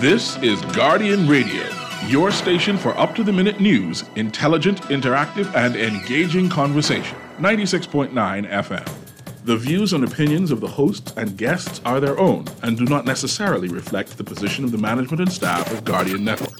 This is Guardian Radio, your station for up-to-the-minute news, intelligent, interactive, and engaging conversation. 96.9 FM. The views and opinions of the hosts and guests are their own and do not necessarily reflect the position of the management and staff of Guardian Network.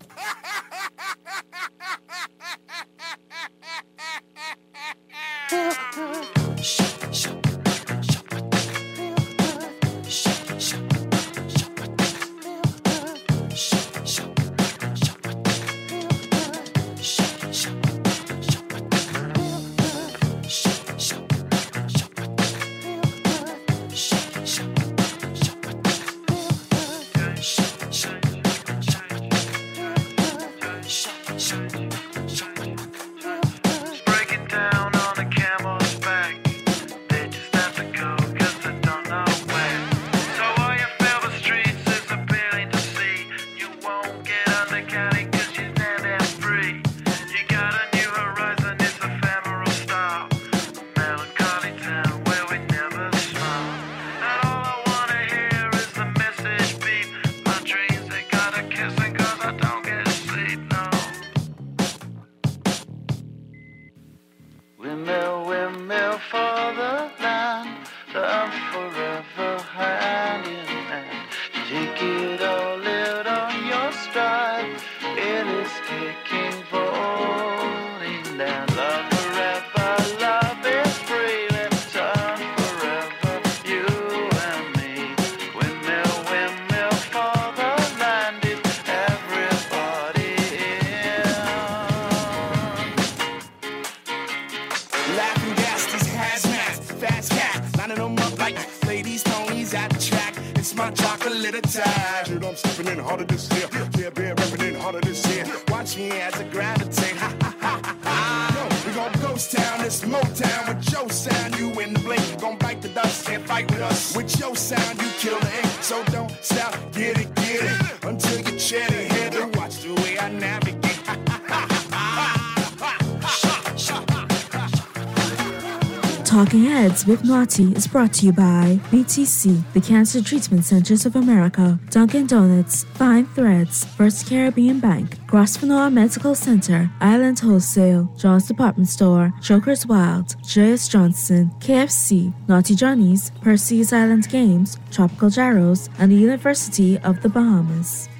Talking Heads with Naughty is brought to you by BTC, the Cancer Treatment Centers of America, Dunkin' Donuts, Fine Threads, First Caribbean Bank, Grosvenor Medical Center, Island Wholesale, John's Department Store, Joker's Wild, J.S. Johnson, KFC, Naughty Johnny's, Percy's Island Games, Tropical Gyros, and the University of the Bahamas.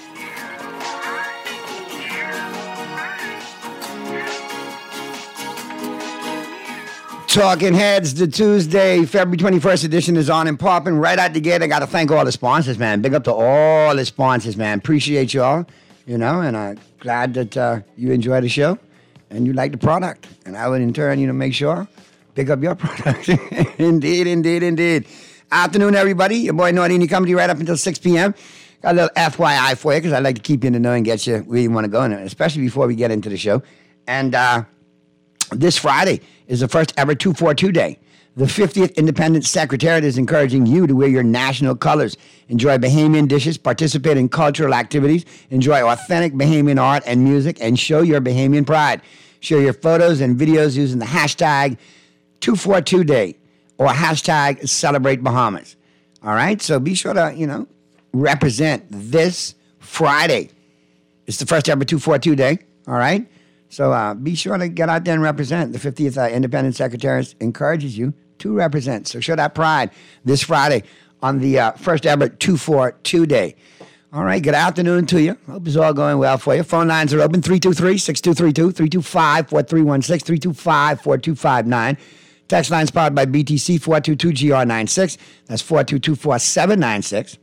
Talking Heads, the Tuesday, February 21st edition is on and popping right out the gate. I got to thank all the sponsors, man. Big up to all the sponsors, man. Appreciate y'all, and I'm glad that you enjoy the show and you like the product. And I would, in turn, make sure, pick up your product. Indeed. Afternoon, everybody. Your boy Naughty, and you come to you right up until 6 p.m. Got a little FYI for you because I like to keep you in the know and get you where you want to go, especially before we get into the show. And this Friday is the first ever 242 Day. The 50th Independence Secretariat is encouraging you to wear your national colors, enjoy Bahamian dishes, participate in cultural activities, enjoy authentic Bahamian art and music, and show your Bahamian pride. Share your photos and videos using the hashtag 242 Day or hashtag Celebrate Bahamas. All right? So be sure to, represent this Friday. It's the first ever 242 Day. All right? So be sure to get out there and represent. The 50th Independent Secretariat encourages you to represent. So show that pride this Friday on the first ever 242 Day. All right, good afternoon to you. Hope it's all going well for you. Phone lines are open, 323-6232, 325-4316, 325-4259. Text lines powered by BTC, 422-GR96. That's 422-4796.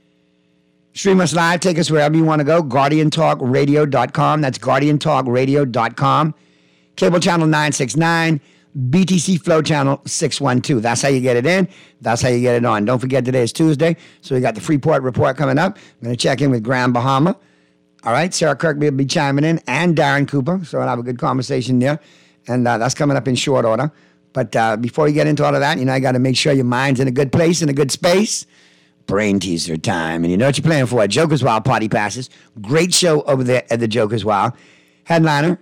Stream us live. Take us wherever you want to go. GuardianTalkRadio.com. That's GuardianTalkRadio.com. Cable channel 969. BTC Flow channel 612. That's how you get it in. That's how you get it on. Don't forget today is Tuesday, so we got the Freeport Report coming up. I'm going to check in with Graham Bahama. All right, Sarah Kirkby will be chiming in, and Darren Cooper, so we'll have a good conversation there. And that's coming up in short order. But before we get into all of that, I got to make sure your mind's in a good place, in a good space. Brain teaser time. And you know what you're playing for. Joker's Wild Party Passes. Great show over there at the Joker's Wild. Headliner,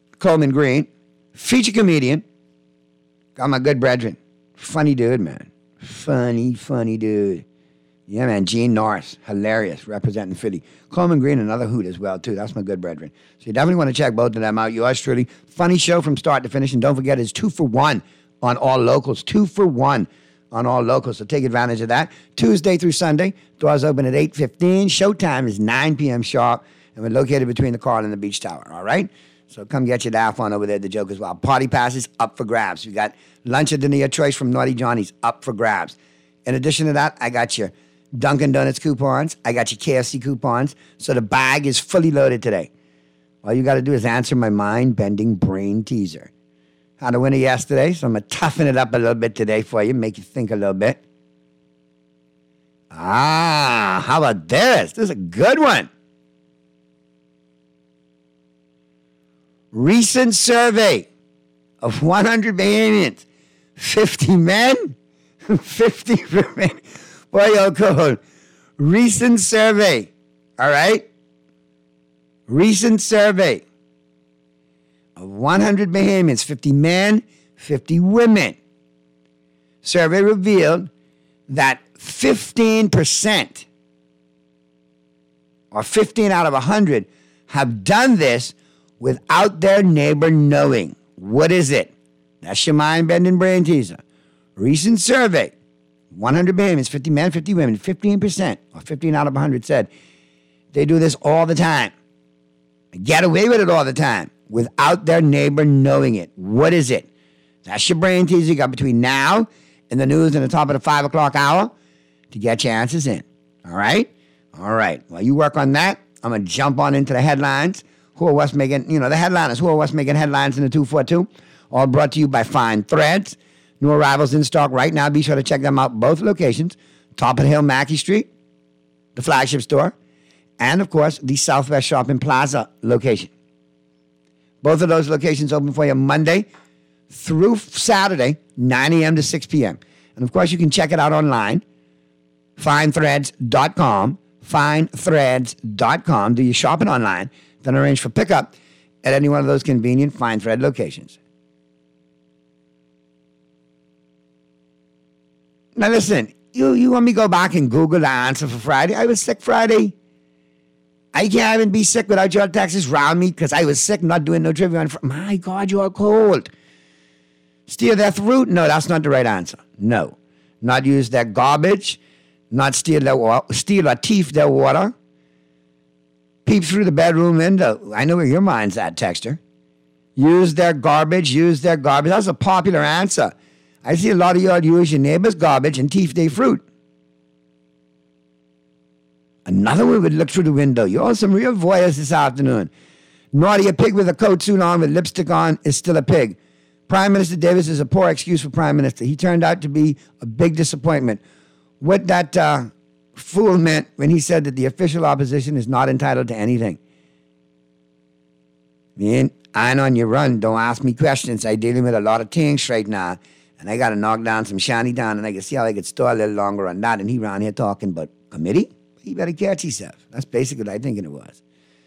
Coleman Green. Feature comedian. Got my good brethren. Funny dude, man. Funny dude. Yeah, man. Gene Norris, hilarious, representing Philly. Coleman Green, another hoot as well, too. That's my good brethren. So you definitely want to check both of them out. Yours truly. Funny show from start to finish. And don't forget, it's 2 for 1 on all locals. 2 for 1 on all locals. So take advantage of that. Tuesday through Sunday, doors open at 8:15. Showtime is 9 p.m. sharp. And we're located between the Carl and the Beach Tower, all right? So come get your laugh on over there at the Joke as well. Party passes up for grabs. We got lunch or dinner your choice from Naughty Johnny's up for grabs. In addition to that, I got your Dunkin' Donuts coupons. I got your KFC coupons. So the bag is fully loaded today. All you got to do is answer my mind-bending brain teaser. Had a winner yesterday, so I'm going to toughen it up a little bit today for you, make you think a little bit. How about this? This is a good one. Recent survey of 100 Bahamians. 50 men, 50 women. Boy, you're cold. Recent survey, all right? Recent survey of 100 Bahamians, 50 men, 50 women. Survey revealed that 15%, or 15 out of 100, have done this without their neighbor knowing. What is it? That's your mind-bending brain teaser. Recent survey, 100 Bahamians, 50 men, 50 women, 15%, or 15 out of 100 said they do this all the time. Get away with it all the time without their neighbor knowing it. What is it? That's your brain teaser you got between now and the news and the top of the 5 o'clock hour to get your answers in. All right? All right. While you work on that, I'm going to jump on into the headlines. Who are what's making, the headliners, who are what's making headlines in the 242. All brought to you by Fine Threads. New arrivals in stock right now. Be sure to check them out. Both locations. Top of the Hill, Mackey Street, the flagship store, and, of course, the Southwest Shopping Plaza location. Both of those locations open for you Monday through Saturday, 9 a.m. to 6 p.m. And, of course, you can check it out online, finethreads.com, finethreads.com. Do your shopping online, then arrange for pickup at any one of those convenient Fine Thread locations. Now, listen, you want me to go back and Google the answer for Friday? I was sick Friday. I can't even be sick without your taxes round me because I was sick, not doing no trivia on Friday. My God, you're cold. Steal their fruit? No, that's not the right answer. No. Not use their garbage. Not steal or thief their water. Peep through the bedroom window. I know where your mind's at, texter. Use their garbage. That's a popular answer. I see a lot of y'all use your neighbor's garbage and thief their fruit. Another one would look through the window. You're some real voyeurs this afternoon. Naughty, a pig with a coat suit on with lipstick on is still a pig. Prime Minister Davis is a poor excuse for Prime Minister. He turned out to be a big disappointment. What that fool meant when he said that the official opposition is not entitled to anything. Man, I'm on your run. Don't ask me questions. I'm dealing with a lot of things right now. And I got to knock down some shanty town, and I can see how I could store a little longer on that. And he around here talking about committee? He better catch himself. That's basically what I think it was.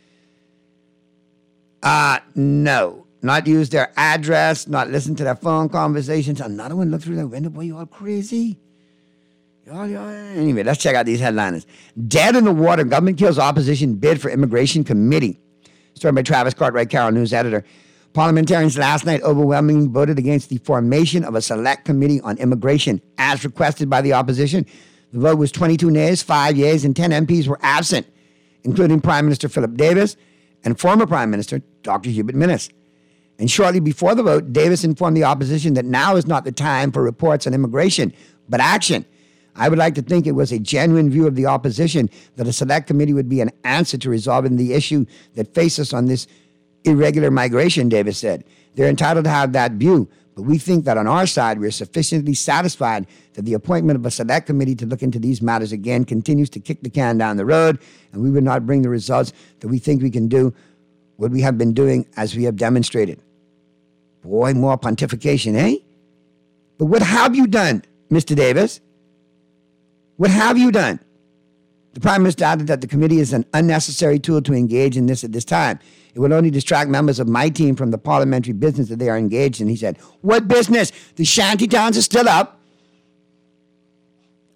No. Not use their address, not listen to their phone conversations. Another one look through the window. Boy, you all crazy. Anyway, let's check out these headliners. Dead in the water, government kills opposition bid for immigration committee. Story by Travis Cartwright, Carroll News editor. Parliamentarians last night overwhelmingly voted against the formation of a select committee on immigration as requested by the opposition. The vote was 22 nays, 5 yeas, and 10 MPs were absent, including Prime Minister Philip Davis and former Prime Minister Dr. Hubert Minnis. And shortly before the vote, Davis informed the opposition that now is not the time for reports on immigration, but action. I would like to think it was a genuine view of the opposition that a select committee would be an answer to resolving the issue that faces us on this irregular migration, Davis said. They're entitled to have that view, but we think that on our side, we're sufficiently satisfied that the appointment of a select committee to look into these matters again continues to kick the can down the road, and we would not bring the results that we think we can do what we have been doing as we have demonstrated. Boy, more pontification, eh? But what have you done, Mr. Davis? What have you done? The Prime Minister added that the committee is an unnecessary tool to engage in this at this time. It will only distract members of my team from the parliamentary business that they are engaged in. He said, what business? The shanty towns are still up.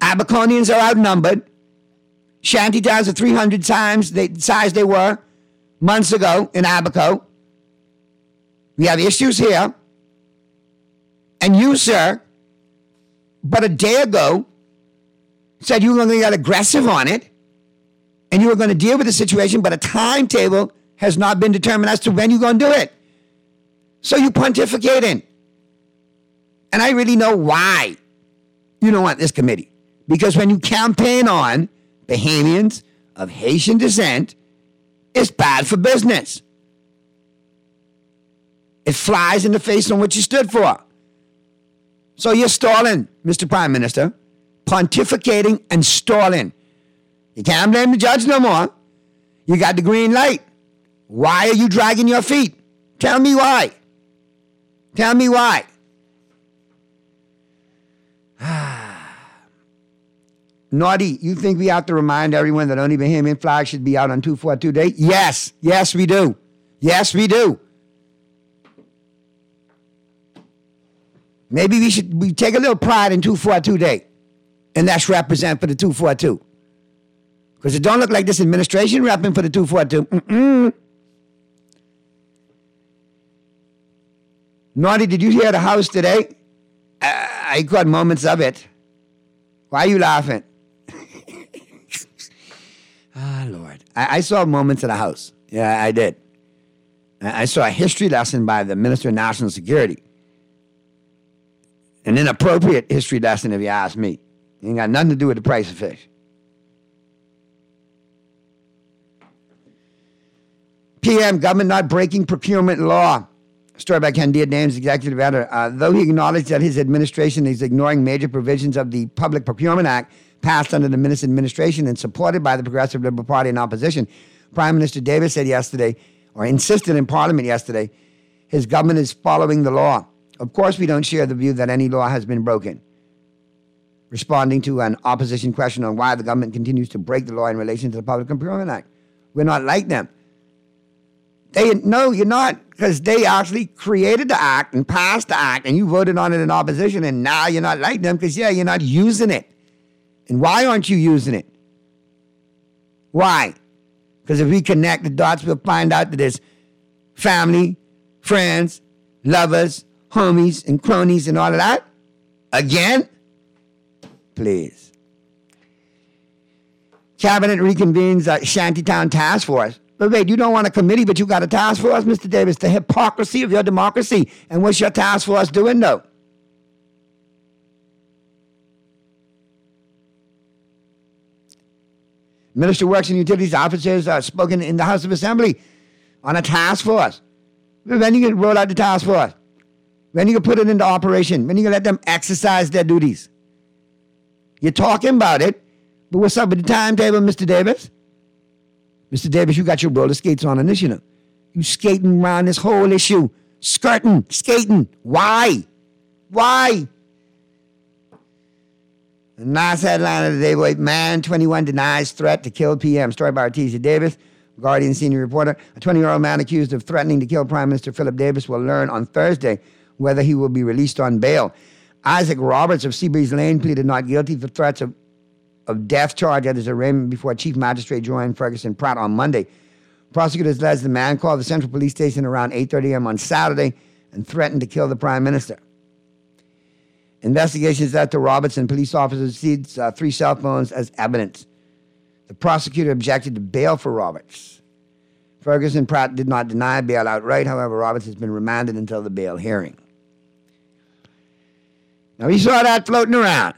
Abaconians are outnumbered. Shantytowns are 300 times the size they were months ago in Abaco. We have issues here. And you, sir, but a day ago, said you were going to get aggressive on it and you were going to deal with the situation, but a timetable has not been determined as to when you're going to do it. So you pontificating. And I really know why you don't want this committee. Because when you campaign on Bahamians of Haitian descent, it's bad for business. It flies in the face on what you stood for. So you're stalling, Mr. Prime Minister, pontificating and stalling. You can't blame the judge no more. You got the green light. Why are you dragging your feet? Tell me why. Tell me why. Naughty, you think we have to remind everyone that only Bahamian flag should be out on 242 Day? Yes. Yes, we do. Yes, we do. Maybe we take a little pride in 242 Day. And that's represent for the 242. Because it don't look like this administration repping for the 242. Naughty, did you hear the House today? I caught moments of it. Why are you laughing? Lord. I saw moments of the House. Yeah, I did. I saw a history lesson by the Minister of National Security. An inappropriate history lesson, if you ask me. It ain't got nothing to do with the price of fish. PM, government not breaking procurement law. Story by Ken Deard, names executive editor. Though he acknowledged that his administration is ignoring major provisions of the Public Procurement Act passed under the Minister administration and supported by the Progressive Liberal Party in opposition, Prime Minister Davis said yesterday, or insisted in Parliament yesterday, his government is following the law. Of course, we don't share the view that any law has been broken. Responding to an opposition question on why the government continues to break the law in relation to the Public Procurement Act. We're not like them. No, you're not, because they actually created the act and passed the act, and you voted on it in opposition, and now you're not like them because, you're not using it. And why aren't you using it? Why? Because if we connect the dots, we'll find out that there's family, friends, lovers, homies, and cronies, and all of that. Again? Please. Cabinet reconvenes Shantytown Task Force. But wait, you don't want a committee, but you got a task force, Mr. Davis. The hypocrisy of your democracy. And what's your task force doing, though? Minister of Works and Utilities officers spoken in the House of Assembly on a task force. When are you going to roll out the task force? When are you going to put it into operation? When are you going to let them exercise their duties? You're talking about it, but what's up with the timetable, Mr. Davis? Mr. Davis, you got your roller skates on this, you skating around this whole issue. Skirting, skating. Why? Why? The last headline of the day, boy, man 21 denies threat to kill PM. Story by Artesia Davis, Guardian senior reporter. A 20-year-old man accused of threatening to kill Prime Minister Philip Davis will learn on Thursday whether he will be released on bail. Isaac Roberts of Seabreeze Lane pleaded not guilty for threats of death charge at his arraignment before Chief Magistrate Joanne Ferguson Pratt on Monday. Prosecutors alleged the man called the Central Police Station around 8:30 a.m. on Saturday and threatened to kill the Prime Minister. Investigations led to Roberts and police officers seized 3 cell phones as evidence. The prosecutor objected to bail for Roberts. Ferguson Pratt did not deny bail outright. However, Roberts has been remanded until the bail hearing. Now, we saw that floating around.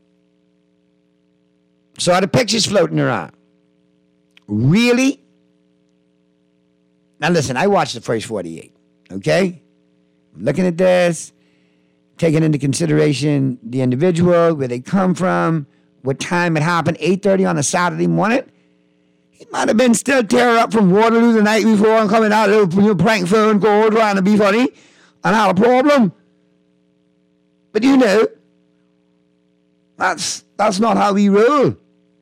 Saw the pictures floating around. Really? Now, listen, I watched the first 48, okay? I'm looking at this, taking into consideration the individual, where they come from, what time it happened, 8:30 on a Saturday morning. He might have been still tearing up from Waterloo the night before and coming out a little prank phone call trying to be funny and had a problem. But that's not how we roll.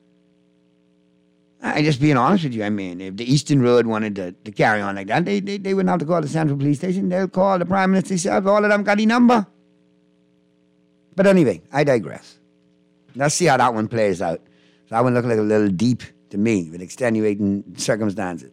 I just being honest with you. I mean, if the Eastern Road wanted to carry on like that, they wouldn't have to call the Central Police Station. They'll call the Prime Minister himself. All of them got the number. But anyway, I digress. Let's see how that one plays out. So that one looked like a little deep to me with extenuating circumstances.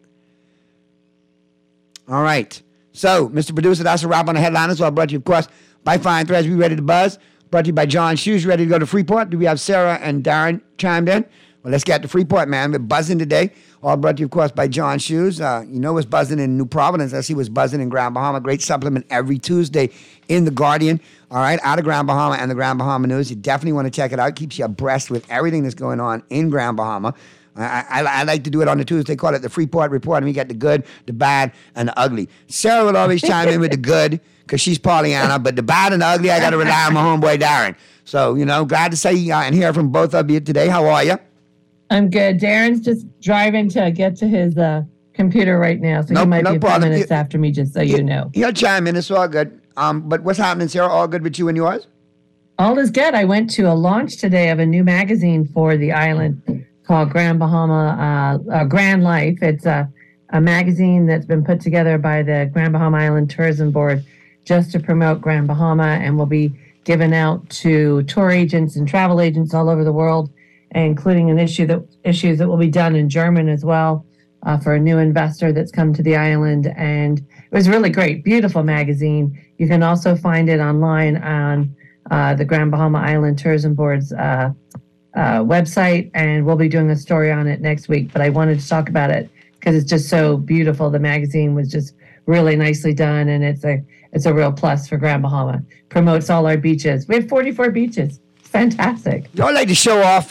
All right. So, Mr. Producer, that's a wrap on the headliners. All brought to you, of course, by Fine Threads. We ready to buzz? Brought to you by John Shoes. Ready to go to Freeport? Do we have Sarah and Darren chimed in? Well, let's get to Freeport, man. We're buzzing today. All brought to you, of course, by John Shoes. You know what's buzzing in New Providence. I see what's buzzing in Grand Bahama. Great supplement every Tuesday in The Guardian. All right, out of Grand Bahama and the Grand Bahama News. You definitely want to check it out. Keeps you abreast with everything that's going on in Grand Bahama. I like to do it on the Tuesday. Call it the Freeport Report, and we get the good, the bad, and the ugly. Sarah will always chime in with the good because she's Pollyanna, but the bad and the ugly, I got to rely on my homeboy Darren. So, glad to say and hear from both of you today. How are you? I'm good. Darren's just driving to get to his computer right now, so he might be a few minutes after me, just so you know. He'll chime in. It's all good. But what's happening, Sarah? All good with you and yours? All is good. I went to a launch today of a new magazine for the island called Grand Bahama Grand Life. It's a magazine that's been put together by the Grand Bahama Island Tourism Board just to promote Grand Bahama, and will be given out to tour agents and travel agents all over the world, including issues that will be done in German as well for a new investor that's come to the island. And it was really great. Beautiful magazine. You can also find it online on the Grand Bahama Island Tourism Board's website, and we'll be doing a story on it next week. But I wanted to talk about it because it's just so beautiful. The magazine was just really nicely done, and it's a real plus for Grand Bahama. Promotes all our beaches. We have 44 beaches. It's fantastic. Y'all like to show off,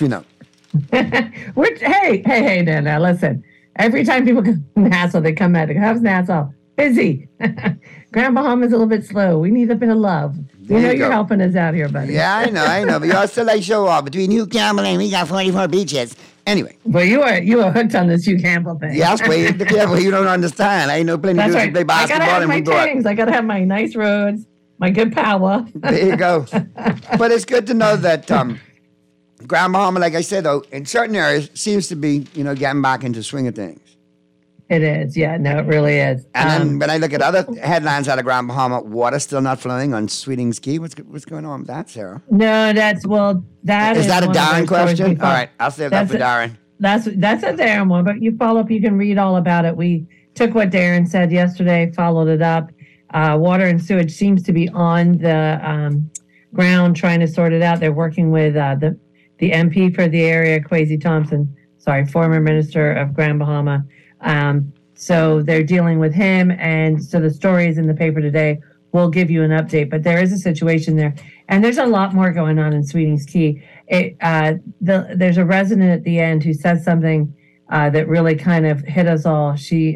Hey, now, listen. Every time people come to Nassau, they come at it. How's Nassau? Busy. Grand Bahama is a little bit slow. We need a bit of love. You're helping us out here, buddy. Yeah, I know. But y'all still like show off. Between Hugh Campbell and we got 44 beaches. Anyway. Well, you were hooked on this Hugh Campbell thing. Yes, but you don't understand. I ain't no plenty That's to right. play basketball. I gotta have my things. I gotta have my nice roads, my good power. There you go. But it's good to know that Grand Bahama, like I said, though, in certain areas, seems to be, getting back into swing of things. It is. Yeah, no, it really is. And then when I look at other headlines out of Grand Bahama, water still not flowing on Sweetings Key. What's going on with that, Sarah? No, is that a Darren question? All right, I'll save that for Darren. That's a Darren one, but you can read all about it. We took what Darren said yesterday, followed it up. Water and sewage seems to be on the ground trying to sort it out. They're working with the MP for the area, Kwesi Thompson, former minister of Grand Bahama. So they're dealing with him, and so the story is in the paper today. We'll give you an update, but there is a situation there, and there's a lot more going on in Sweetings Key. There's a resident at the end who said something that really kind of hit us all. She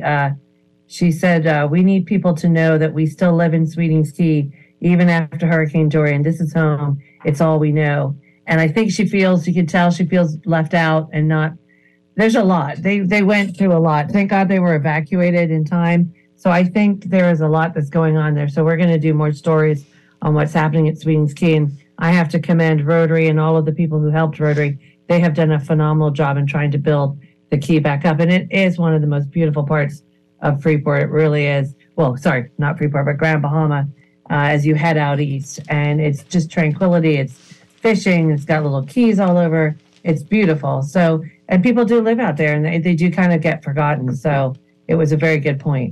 said, we need people to know that we still live in Sweetings Key, even after Hurricane Dorian. This is home. It's all we know. And I think you can tell she feels left out and not. There's a lot. They went through a lot. Thank God they were evacuated in time. So I think there is a lot that's going on there. So we're going to do more stories on what's happening at Sweetings Key. And I have to commend Rotary and all of the people who helped Rotary. They have done a phenomenal job in trying to build the key back up. And it is one of the most beautiful parts of Freeport. It really is. Well, sorry, not Freeport, but Grand Bahama as you head out east. And it's just tranquility. It's fishing. It's got little keys all over. It's beautiful. So, and people do live out there, and they do kind of get forgotten. So it was a very good point.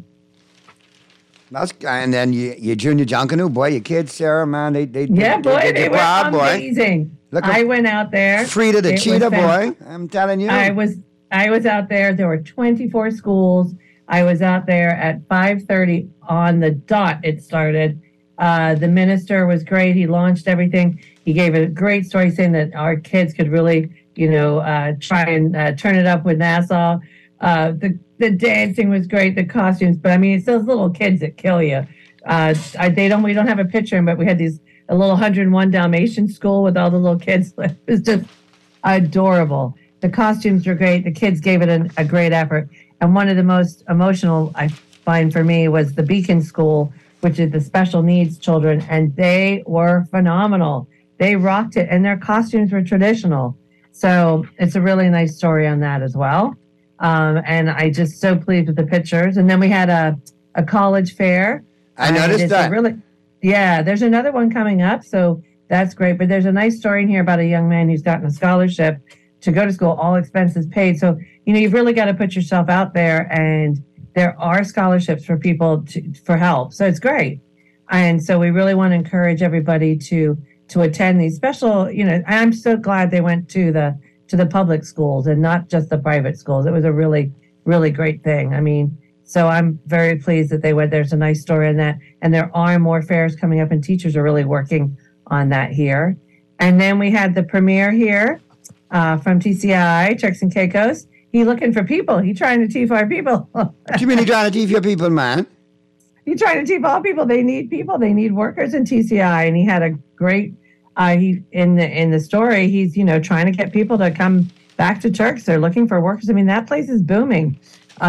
And then your junior Junkanoo, boy, your kids, Sarah, man, they were amazing. I went out there. Frida the cheetah, boy, I'm telling you. I was out there. There were 24 schools. I was out there at 5:30 on the dot. It started. The minister was great. He launched everything. He gave a great story saying that our kids could really, try and turn it up with Nassau. The dancing was great, the costumes, but I mean, it's those little kids that kill you. We don't have a picture, but we had a little 101 Dalmatian school with all the little kids. It was just adorable. The costumes were great. The kids gave it a great effort. And one of the most emotional, I find for me, was the Beacon School, which is the special needs children, and they were phenomenal. They rocked it, and their costumes were traditional. So it's a really nice story on that as well. And I just so pleased with the pictures. And then we had a college fair. I noticed that. There's another one coming up. So that's great. But there's a nice story in here about a young man who's gotten a scholarship to go to school, all expenses paid. So, you've really got to put yourself out there, and there are scholarships for people for help. So it's great. And so we really want to encourage everybody to attend these special, I'm so glad they went to the public schools and not just the private schools. It was a really, really great thing. I mean, so I'm very pleased that they went. There's a nice story in that. And there are more fairs coming up, and teachers are really working on that here. And then we had the premiere here from TCI, Turks and Caicos. He looking for people. He trying to teach our people. What you mean he trying to teach your people, man? He trying to teach all people. They need people. They need workers in TCI. And he had a great, he in the story, he's, trying to get people to come back to Turks. They're looking for workers. I mean, that place is booming. So,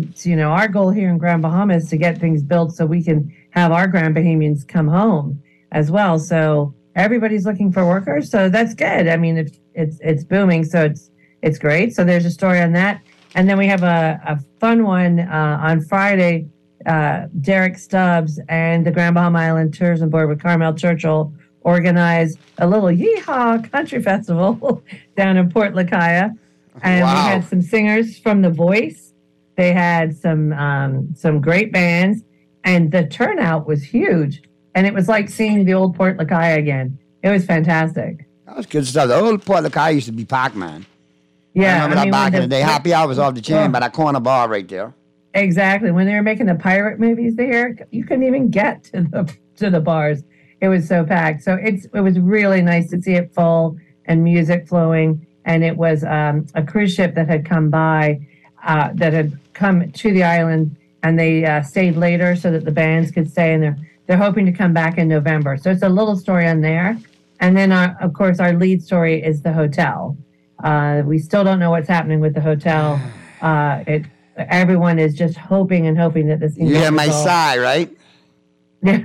our goal here in Grand Bahama is to get things built so we can have our Grand Bahamians come home as well. So everybody's looking for workers. So that's good. I mean, it's booming. So it's great. So there's a story on that. And then we have a fun one on Friday. Derek Stubbs and the Grand Bahama Island Tourism Board with Carmel Churchill organized a little Yeehaw Country Festival down in Port Lacaya. And we had some singers from The Voice. They had some great bands, and the turnout was huge. And it was like seeing the old Port Lacaya again. It was fantastic. That was good stuff. The old Port Lacaya used to be packed, man. Yeah, I remember that back in the day. Happy Hour was off the chain by that corner bar right there. Exactly. When they were making the pirate movies there, you couldn't even get to the bars. It was so packed. So it was really nice to see it full and music flowing. And it was a cruise ship that had come by, that had come to the island, and they stayed later so that the bands could stay. And they're hoping to come back in November. So it's a little story on there. And then, of course, our lead story is the hotel. We still don't know what's happening with the hotel. Everyone is just hoping that this thing. You hear my sigh, right? Yeah,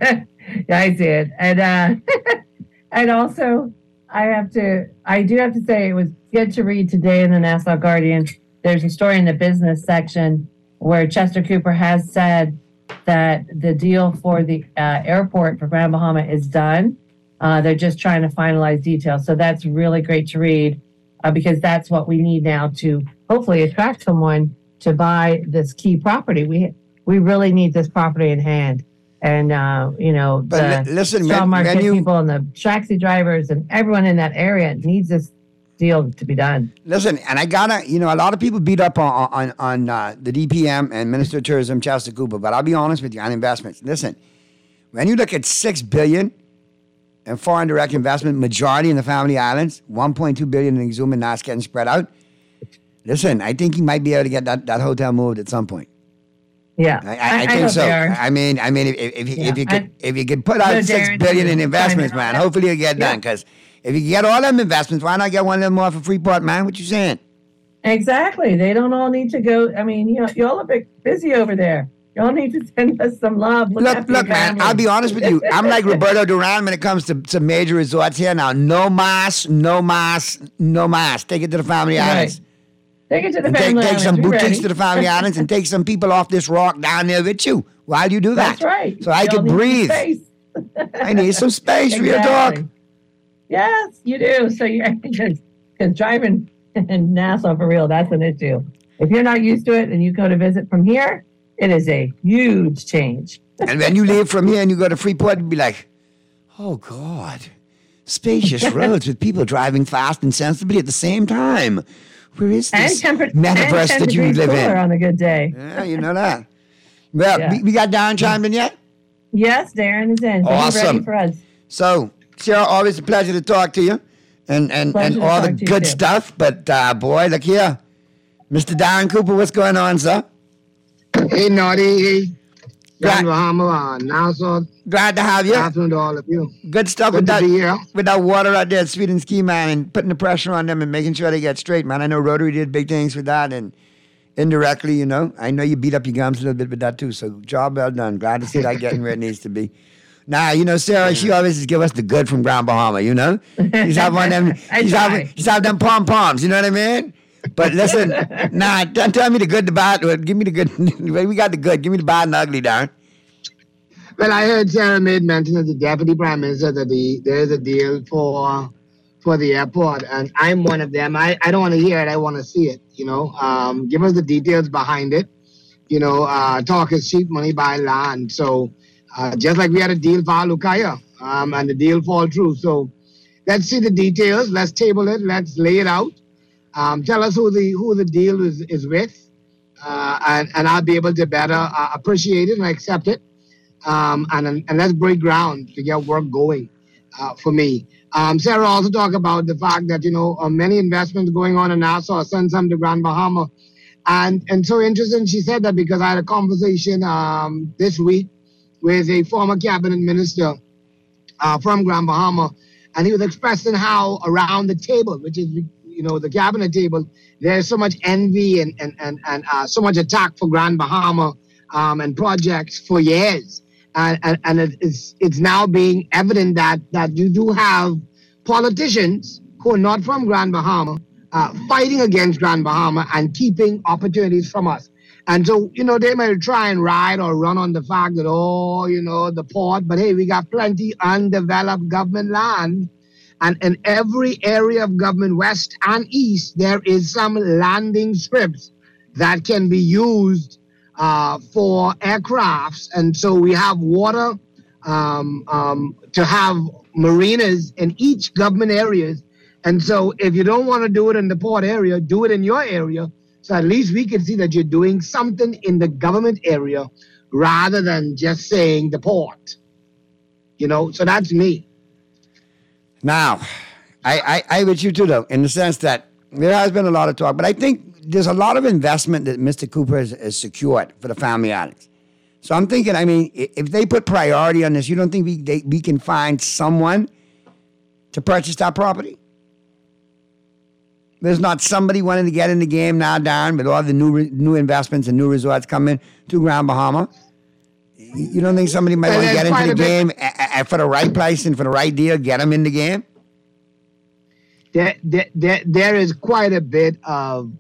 I see it. And and also, I do have to say it was good to read today in the Nassau Guardian. There's a story in the business section where Chester Cooper has said that the deal for the airport for Grand Bahama is done. They're just trying to finalize details. So that's really great to read because that's what we need now to hopefully attract someone to buy this key property. We really need this property in hand. And, listen, straw market people and the taxi drivers and everyone in that area needs this deal to be done. Listen, and I gotta, a lot of people beat up on the DPM and Minister of Tourism, Chester Cooper, but I'll be honest with you on investments. Listen, when you look at $6 billion in foreign direct investment, majority in the Family Islands, $1.2 billion in Exuma, now it's getting spread out. Listen, I think he might be able to get that hotel moved at some point. Yeah, I think so. I mean, if you could put out $6 billion in investments, man, hopefully it'll get done. Because if you get all them investments, why not get one of them more for Freeport, man? What you saying? Exactly. They don't all need to go. I mean, you all are busy over there. Y'all need to send us some love. Look, man, I'll be honest with you. I'm like Roberto Duran when it comes to major resorts here now. No mas. Take it to the Family Islands. Take it to the Family Islands. Take some boutiques to the Family Islands and take some people off this rock down there with you while you do that. That's right. So I can breathe. I need some space, real talk. Yes, you do. So because driving in Nassau for real, that's an issue. If you're not used to it and you go to visit from here, it is a huge change. And when you leave from here and you go to Freeport, you'll be like, oh, God, spacious roads with people driving fast and sensibly at the same time. Where is this metaverse that you live in? On a good day. Yeah, you know that. Well, we got Darren chimed in yet? Yes, Darren is in. Awesome. Ready for us. So, Sarah, always a pleasure to talk to you and all the good stuff. But, boy, look here. Mr. Darren Cooper, what's going on, sir? Hey, Naughty. Hey. Grand Bahama, Nassau. Glad to have you. Good afternoon to all of you. Good stuff Good with that water out there at Sweet and Ski, man, and putting the pressure on them and making sure they get straight, man. I know Rotary did big things with that, and indirectly, I know you beat up your gums a little bit with that too. So job well done. Glad to see that getting where it needs to be. Nah, Sarah, she always just give us the good from Grand Bahama, She's have one of them. She's have them pom-poms, you know what I mean? But listen, don't tell me the good, the bad. Give me the good. We got the good. Give me the bad and ugly, Darren. Well, I heard Sarah made mention as the deputy prime minister that there is a deal for the airport, and I'm one of them. I don't want to hear it. I want to see it. Give us the details behind it. Talk is cheap, money buy land. So just like we had a deal for Alukaya, and the deal fall through. So let's see the details. Let's table it. Let's lay it out. Tell us who the deal is with, and I'll be able to better appreciate it and accept it. And let's break ground to get work going for me. Sarah also talked about the fact that many investments going on in Nassau, send some to Grand Bahama, and so interesting. She said that because I had a conversation this week with a former cabinet minister from Grand Bahama, and he was expressing how around the table, which is the cabinet table, there's so much envy and so much attack for Grand Bahama and projects for years. And it's now being evident that you do have politicians who are not from Grand Bahama fighting against Grand Bahama and keeping opportunities from us. And so, they may try and ride or run on the fact that, the port, but hey, we got plenty undeveloped government land. And in every area of government, west and east, there is some landing strips that can be used for aircrafts. And so we have water to have marinas in each government areas. And so if you don't want to do it in the port area, do it in your area. So at least we can see that you're doing something in the government area rather than just saying the port. So that's me. Now, I with you too, though, in the sense that there has been a lot of talk, but I think there's a lot of investment that Mr. Cooper has secured for the family islands. So I'm thinking, if they put priority on this, you don't think we can find someone to purchase that property? There's not somebody wanting to get in the game now, Darren, with all the new investments and new resorts coming to Grand Bahama. You don't think somebody might want to get into the game for the right price and for the right deal, get them in the game? There is quite a bit of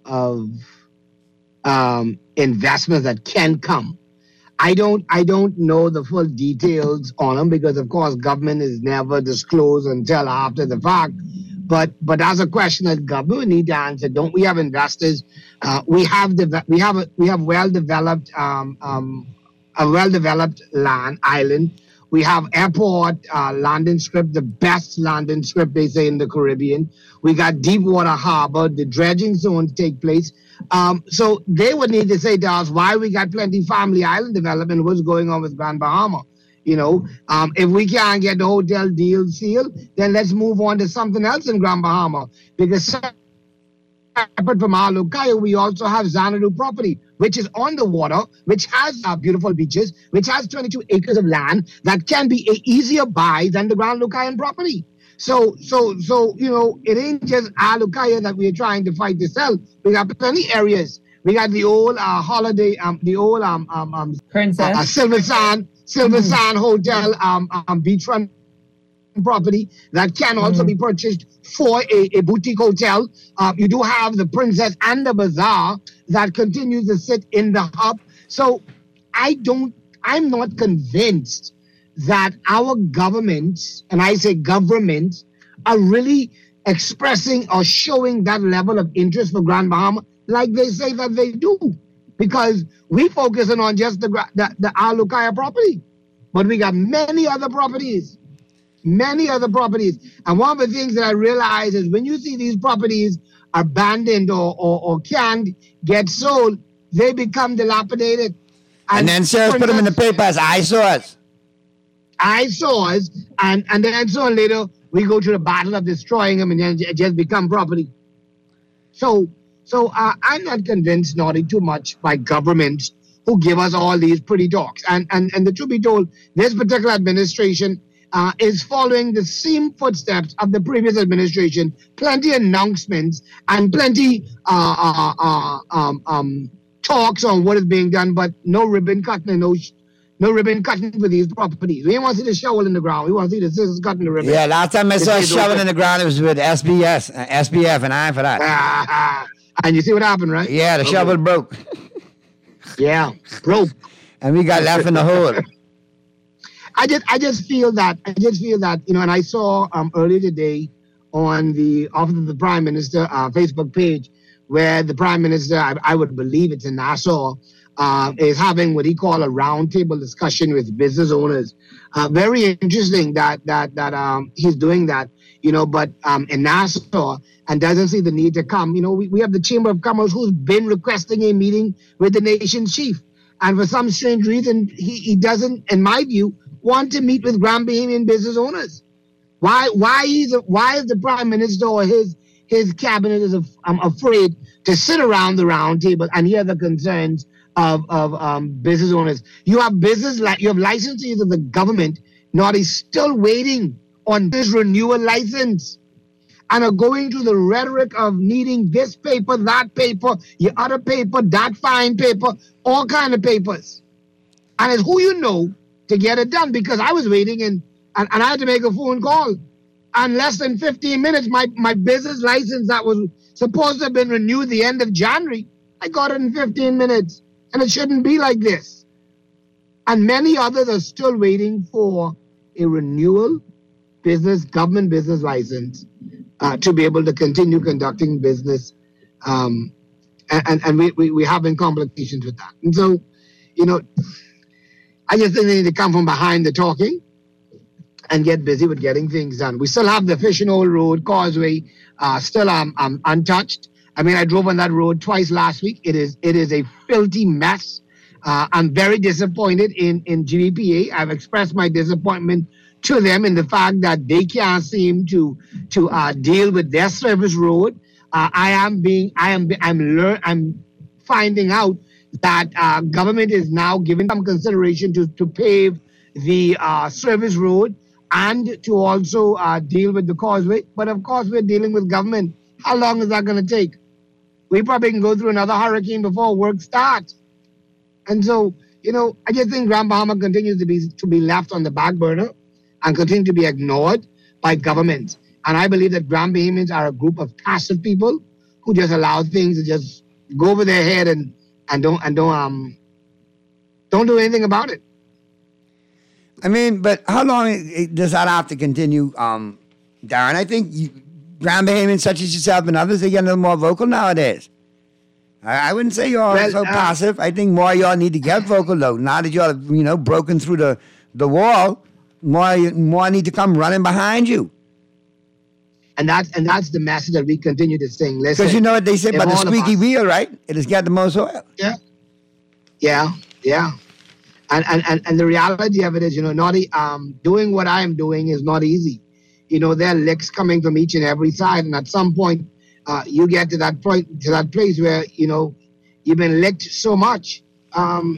investments that can come. I don't know the full details on them because, of course, government is never disclosed until after the fact. But that's a question that government need to answer. Don't we have investors? We have well developed a well developed land island. We have airport landing strip, the best landing strip they say in the Caribbean. We got Deepwater Harbor, the dredging zone take place. So they would need to say to us why we got plenty family island development, what's going on with Grand Bahama. If we can't get the hotel deal sealed, then let's move on to something else in Grand Bahama. Because separate from Alukaya, we also have Xanadu property, which is on the water, which has beautiful beaches, which has 22 acres of land that can be an easier buy than the Grand Lucayan property. So it ain't just Alukaya that we're trying to fight to sell. We got plenty areas. We got the old holiday, the old Princess Silver Sand Hotel, beachfront property that can also be purchased for a boutique hotel. You do have the Princess and the Bazaar that continues to sit in the hub. So I'm not convinced that our governments, and I say governments, are really expressing or showing that level of interest for Grand Bahama like they say that they do. Because we focusing on just the Alukaya property. But we got many other properties. And one of the things that I realize is when you see these properties are abandoned or can't get sold, they become dilapidated. And then Sarah's put them in the paper as eyesores. And then so later we go to the battle of destroying them and then it just become property. So I'm not convinced, Naughty, too much by governments who give us all these pretty talks. And the truth be told, this particular administration is following the same footsteps of the previous administration. Plenty announcements and plenty talks on what is being done, but no ribbon cutting and no ribbon cutting for these properties. We don't want to see the shovel in the ground. We want to see the scissors cutting the ribbon. Yeah, last time I saw a shovel in the ground, it was with SBF, and I for that. And you see what happened, right? Yeah, the shovel broke. Yeah, broke. And we got left in the hole. I just feel that and I saw earlier today on the Office of the Prime Minister Facebook page where the Prime Minister, I would believe it's in Nassau, is having what he call a roundtable discussion with business owners. Very interesting that he's doing that, but in Nassau, and doesn't see the need to come. We have the Chamber of Commerce who's been requesting a meeting with the nation's chief. And for some strange reason, he doesn't, in my view, want to meet with Grand Bahamian business owners. Why is the Prime Minister or his cabinet is afraid to sit around the round table and hear the concerns of business owners? You have licensees of the government, not is still waiting on this renewal license, and are going through the rhetoric of needing this paper, that paper, your other paper, that fine paper, all kind of papers. And it's who you know to get it done, because I was waiting and I had to make a phone call. And less than 15 minutes, my business license that was supposed to have been renewed the end of January, I got it in 15 minutes. And it shouldn't be like this. And many others are still waiting for a renewal government business license to be able to continue conducting business. And we're having complications with that. And so, I just think they need to come from behind the talking and get busy with getting things done. We still have the Fishing Hole Road Causeway still untouched. I mean, I drove on that road twice last week. It is a filthy mess. I'm very disappointed in GBPA. I've expressed my disappointment to them in the fact that they can't seem to deal with their service road. I'm finding out that government is now giving some consideration to pave the service road and to also deal with the causeway. But of course, we're dealing with government. How long is that going to take? We probably can go through another hurricane before work starts. And so, I just think Grand Bahama continues to be left on the back burner and continue to be ignored by governments. And I believe that Grand Bahamians are a group of passive people who just allow things to just go over their head and don't do anything about it. I mean, but how long does that have to continue, Darren? I think Grand Bahamians such as yourself and others, they get a little more vocal nowadays. I wouldn't say y'all are so passive. I think more y'all need to get vocal, though. Now that y'all have, broken through the wall, more need to come running behind you. And that's the message that we continue to sing. Listen, because you know what they say about the squeaky wheel, right? It has got the most oil. Yeah. And the reality of it is, doing what I am doing is not easy. There are licks coming from each and every side, and at some point, you get to that place where you've been licked so much. I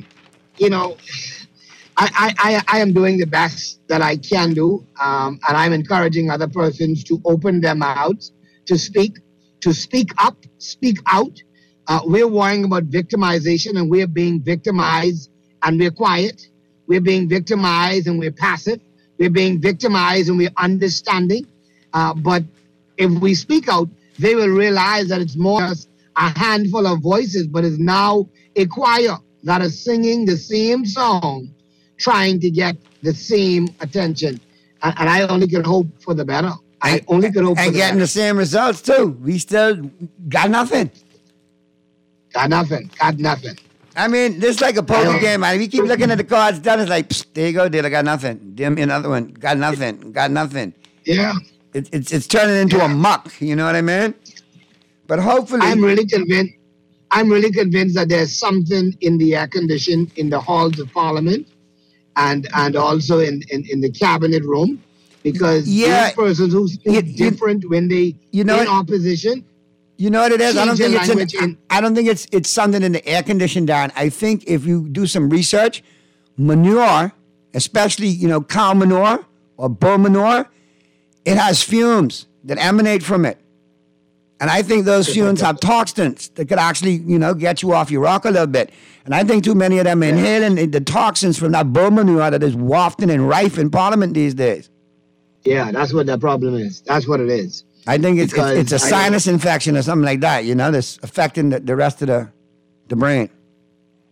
am doing the best that I can do, and I'm encouraging other persons to open their mouths, to speak up, speak out. We're worrying about victimization, and we're being victimized, and we're quiet. We're being victimized, and we're passive. We're being victimized, and we're understanding. But if we speak out, they will realize that it's more just a handful of voices, but it's now a choir that is singing the same song, trying to get the same attention. And I only can hope for the better. I only can hope for the better. And getting the same results, too. We still got nothing. Got nothing. I mean, this is like a poker game, man. If you keep looking at the cards done, it's like, there you go, dealer, got nothing. Dim another one, got nothing. Yeah. It's turning into a muck, you know what I mean? But hopefully... I'm really convinced that there's something in the air condition in the halls of Parliament and also in the cabinet room, because these persons who speak different when they in opposition... You know what it is? I don't think it's something in the air condition, Darren. I think if you do some research, manure, especially, cow manure or bull manure, it has fumes that emanate from it. And I think those fumes have toxins that could actually, get you off your rock a little bit. And I think too many of them are inhaling the toxins from that bull manure that is wafting and rife in Parliament these days. Yeah, that's what the problem is. That's what it is. I think it's a sinus infection or something like that, that's affecting the rest of the brain.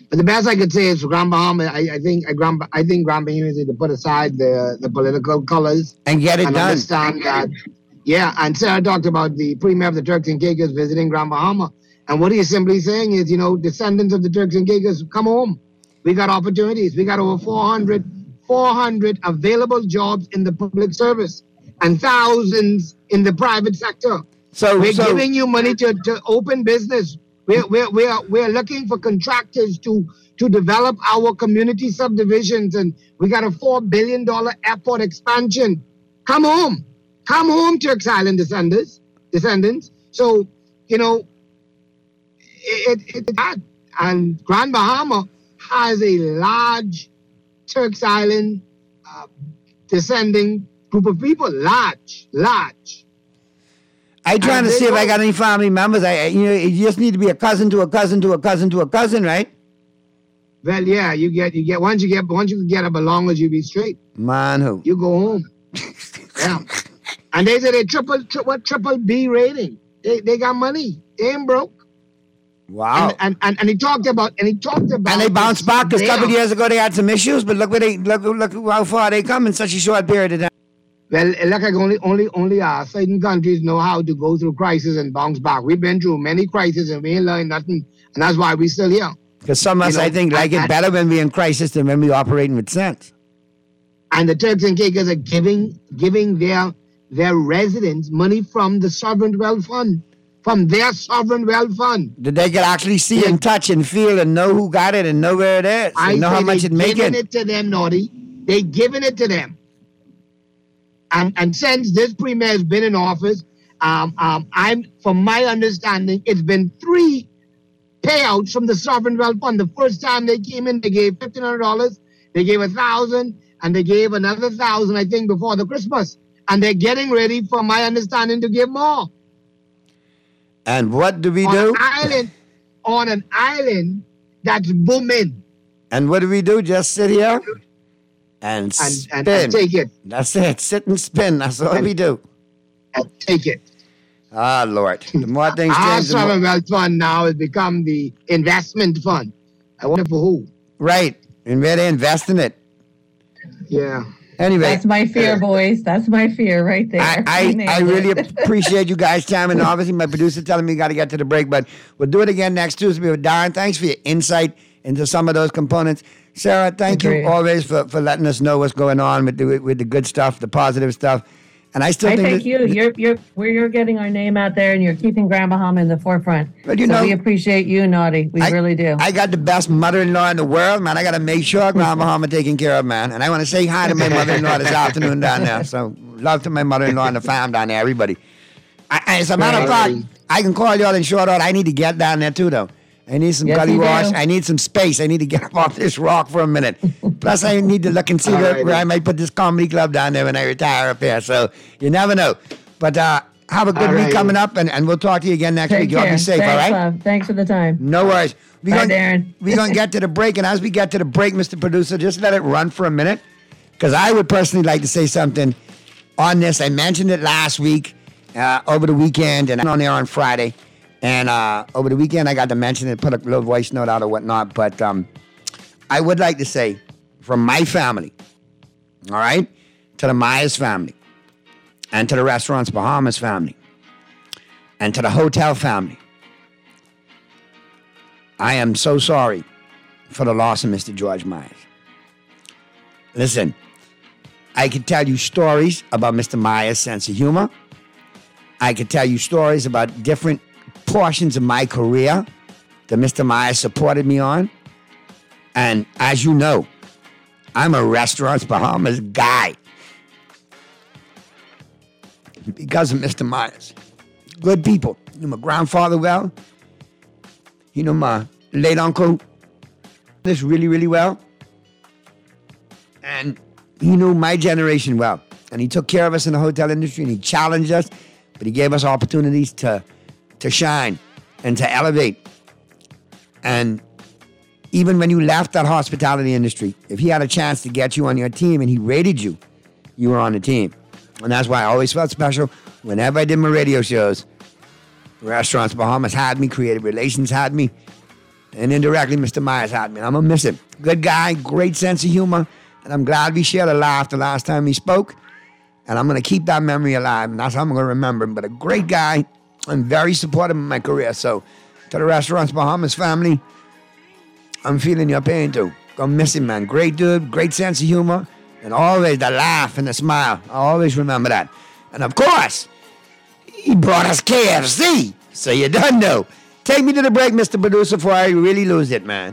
But the best I could say is for Grand Bahama, I think Grand Bahama needs to put aside the political colors and get it and done. Understand that, yeah. And Sarah talked about the premier of the Turks and Caicos visiting Grand Bahama, and what he is simply saying is, descendants of the Turks and Caicos, come home. We got opportunities. We got over 400 available jobs in the public service and thousands in the private sector. So we're giving you money to open business. We're looking for contractors to develop our community subdivisions, and we got a $4 billion airport expansion. Come home, Turks Island descendants. So it's bad. And Grand Bahama has a large Turks Island descending group of people. Large. I trying to see if I got any family members. You just need to be a cousin to a cousin to a cousin to a cousin, right? Well, yeah, you get once you get up along as you be straight. Man, who? You go home. Yeah. And they said they triple B rating. They got money. They ain't broke. Wow. And he talked about and they bounced back because a couple of years ago they had some issues, but look how far they come in such a short period of time. Well, like only certain countries know how to go through crisis and bounce back. We've been through many crises and we ain't learned nothing, and that's why we're still here. Because some of us, I think, like it better when we're in crisis than when we're operating with sense. And the Turks and Caicos are giving their residents money from the Sovereign Wealth Fund, from their Sovereign Wealth Fund. That they can actually see and touch and feel and know who got it and know where it is and know how much it's making. They're giving it to them, Naughty. They're giving it to them. And since this premier has been in office, from my understanding, it's been 3 payouts from the Sovereign Wealth Fund. The first time they came in, they gave $1,500, they gave $1,000, and they gave another $1,000, I think, before the Christmas. And they're getting ready, from my understanding, to give more. And what do we do? On an island that's booming. And what do we do? Just sit here and spin. And take it. That's it. Sit and spin. That's all we do. And take it. Ah, Lord. The more things Our change, Sovereign Wealth Fund now has become the investment fund. I wonder for who. Right. And where they invest in it. Yeah. Anyway. That's my fear, boys. That's my fear right there. I really appreciate you guys' time. And obviously my producer telling me we got to get to the break. But we'll do it again next Tuesday with Darren. Thanks for your insight into some of those components. Sarah, thank you always for letting us know what's going on with the good stuff, the positive stuff. And I still think thank you. You're getting our name out there, and you're keeping Grand Bahama in the forefront. But we appreciate you, Naughty. We really do. I got the best mother-in-law in the world, man. I got to make sure Grand Bahama taken care of, man. And I want to say hi to my mother-in-law this afternoon down there. So love to my mother-in-law and the fam down there, everybody. As a matter of fact, I can call y'all in short order. I need to get down there too, though. I need some gully wash. I need some space. I need to get up off this rock for a minute. Plus, I need to look and see where I might put this comedy club down there when I retire up here. So you never know. But have a good week coming up, and we'll talk to you again next week. Y'all be safe, all right? Love. Thanks for the time. No worries. Darren. We're going to get to the break, and as we get to the break, Mr. Producer, just let it run for a minute, because I would personally like to say something on this. I mentioned it last week, over the weekend, and on there on Friday. And over the weekend, I got to mention it, put a little voice note out or whatnot. But I would like to say, from my family, all right, to the Myers family, and to the Restaurants Bahamas family, and to the hotel family, I am so sorry for the loss of Mr. George Myers. Listen, I could tell you stories about Mr. Myers' sense of humor. I could tell you stories about different portions of my career that Mr. Myers supported me on. And as you know, I'm a Restaurants Bahamas guy because of Mr. Myers. Good people. He knew my grandfather well. He knew my late uncle this really, really well. And he knew my generation well. And he took care of us in the hotel industry, and he challenged us, but he gave us opportunities to shine and to elevate. And even when you left that hospitality industry, if he had a chance to get you on your team and he rated you, you were on the team. And that's why I always felt special whenever I did my radio shows. Restaurants Bahamas had me, Creative Relations had me, and indirectly Mr. Myers Hartman. I'm going to miss him. Good guy, great sense of humor, and I'm glad we shared a laugh the last time we spoke, and I'm going to keep that memory alive, and that's how I'm going to remember him. But a great guy and very supportive of my career. So to the Restaurants Bahamas family, I'm feeling your pain too. Gonna miss him, man. Great dude, great sense of humor, and always the laugh and the smile. I always remember that. And of course, he brought us KFC, so you don't know. Take me to the break, Mr. Producer, before I really lose it, man.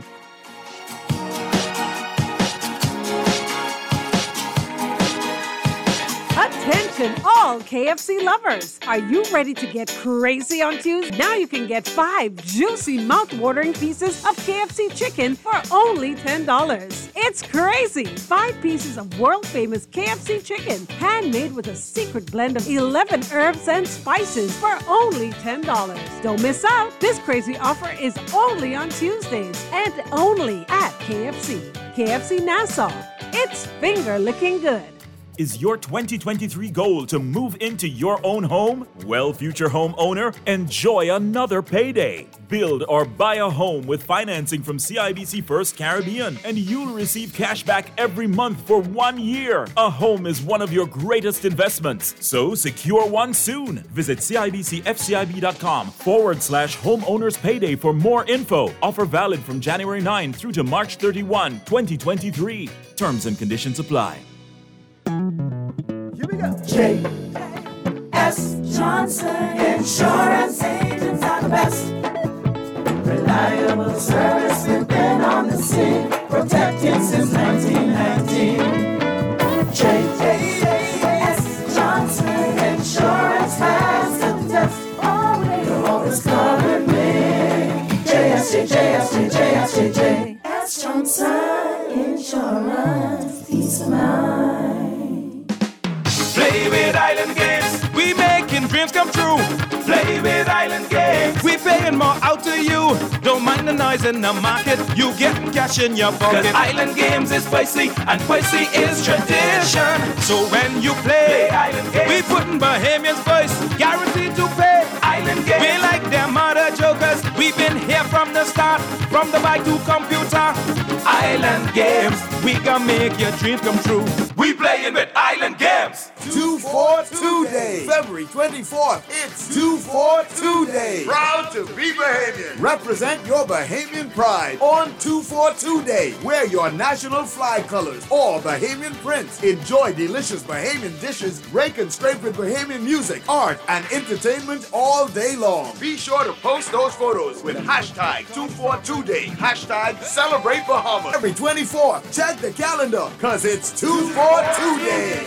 Attention all KFC lovers! Are you ready to get crazy on Tuesday? Now you can get 5 juicy mouth-watering pieces of KFC chicken for only $10. It's crazy! 5 pieces of world-famous KFC chicken, handmade with a secret blend of 11 herbs and spices for only $10. Don't miss out! This crazy offer is only on Tuesdays and only at KFC. KFC Nassau. It's finger-licking good. Is your 2023 goal to move into your own home? Well, future homeowner, enjoy another payday. Build or buy a home with financing from CIBC First Caribbean, and you'll receive cash back every month for 1 year. A home is one of your greatest investments, so secure one soon. Visit CIBCFCIB.com/homeowners payday for more info. Offer valid from January 9 through to March 31, 2023. Terms and conditions apply. Here we go. J.S. Johnson Insurance Agents are the best. Reliable service, we've been on the scene, protected since 1919. J.S. Johnson Insurance has the test. You'll always cover me. J.S. Johnson Insurance, peace of mind. Play with Island Games, we making dreams come true. Play with Island Games, we paying more out to you. Don't mind the noise in the market, you getting cash in your pocket. 'Cause Island Games is spicy, and spicy is tradition. So when you play Island Games, we putting Bahamians first, guaranteed to pay. Island Games, we like them other jokers, we've been here from the start, from the bike to computer. Island Games, we gonna make your dreams come true. We playing with Island Games. 242 Day, February 24th. It's 242 Day. Proud to be Bahamian. Represent your Bahamian pride on 242 Day. Wear your national flag colors or Bahamian prints. Enjoy delicious Bahamian dishes, rake and scrape with Bahamian music, art, and entertainment all day long. Be sure to post those photos with hashtag 242 Day. Hashtag Celebrate Bahamas. Every 24th, check the calendar, cause it's 242 Day.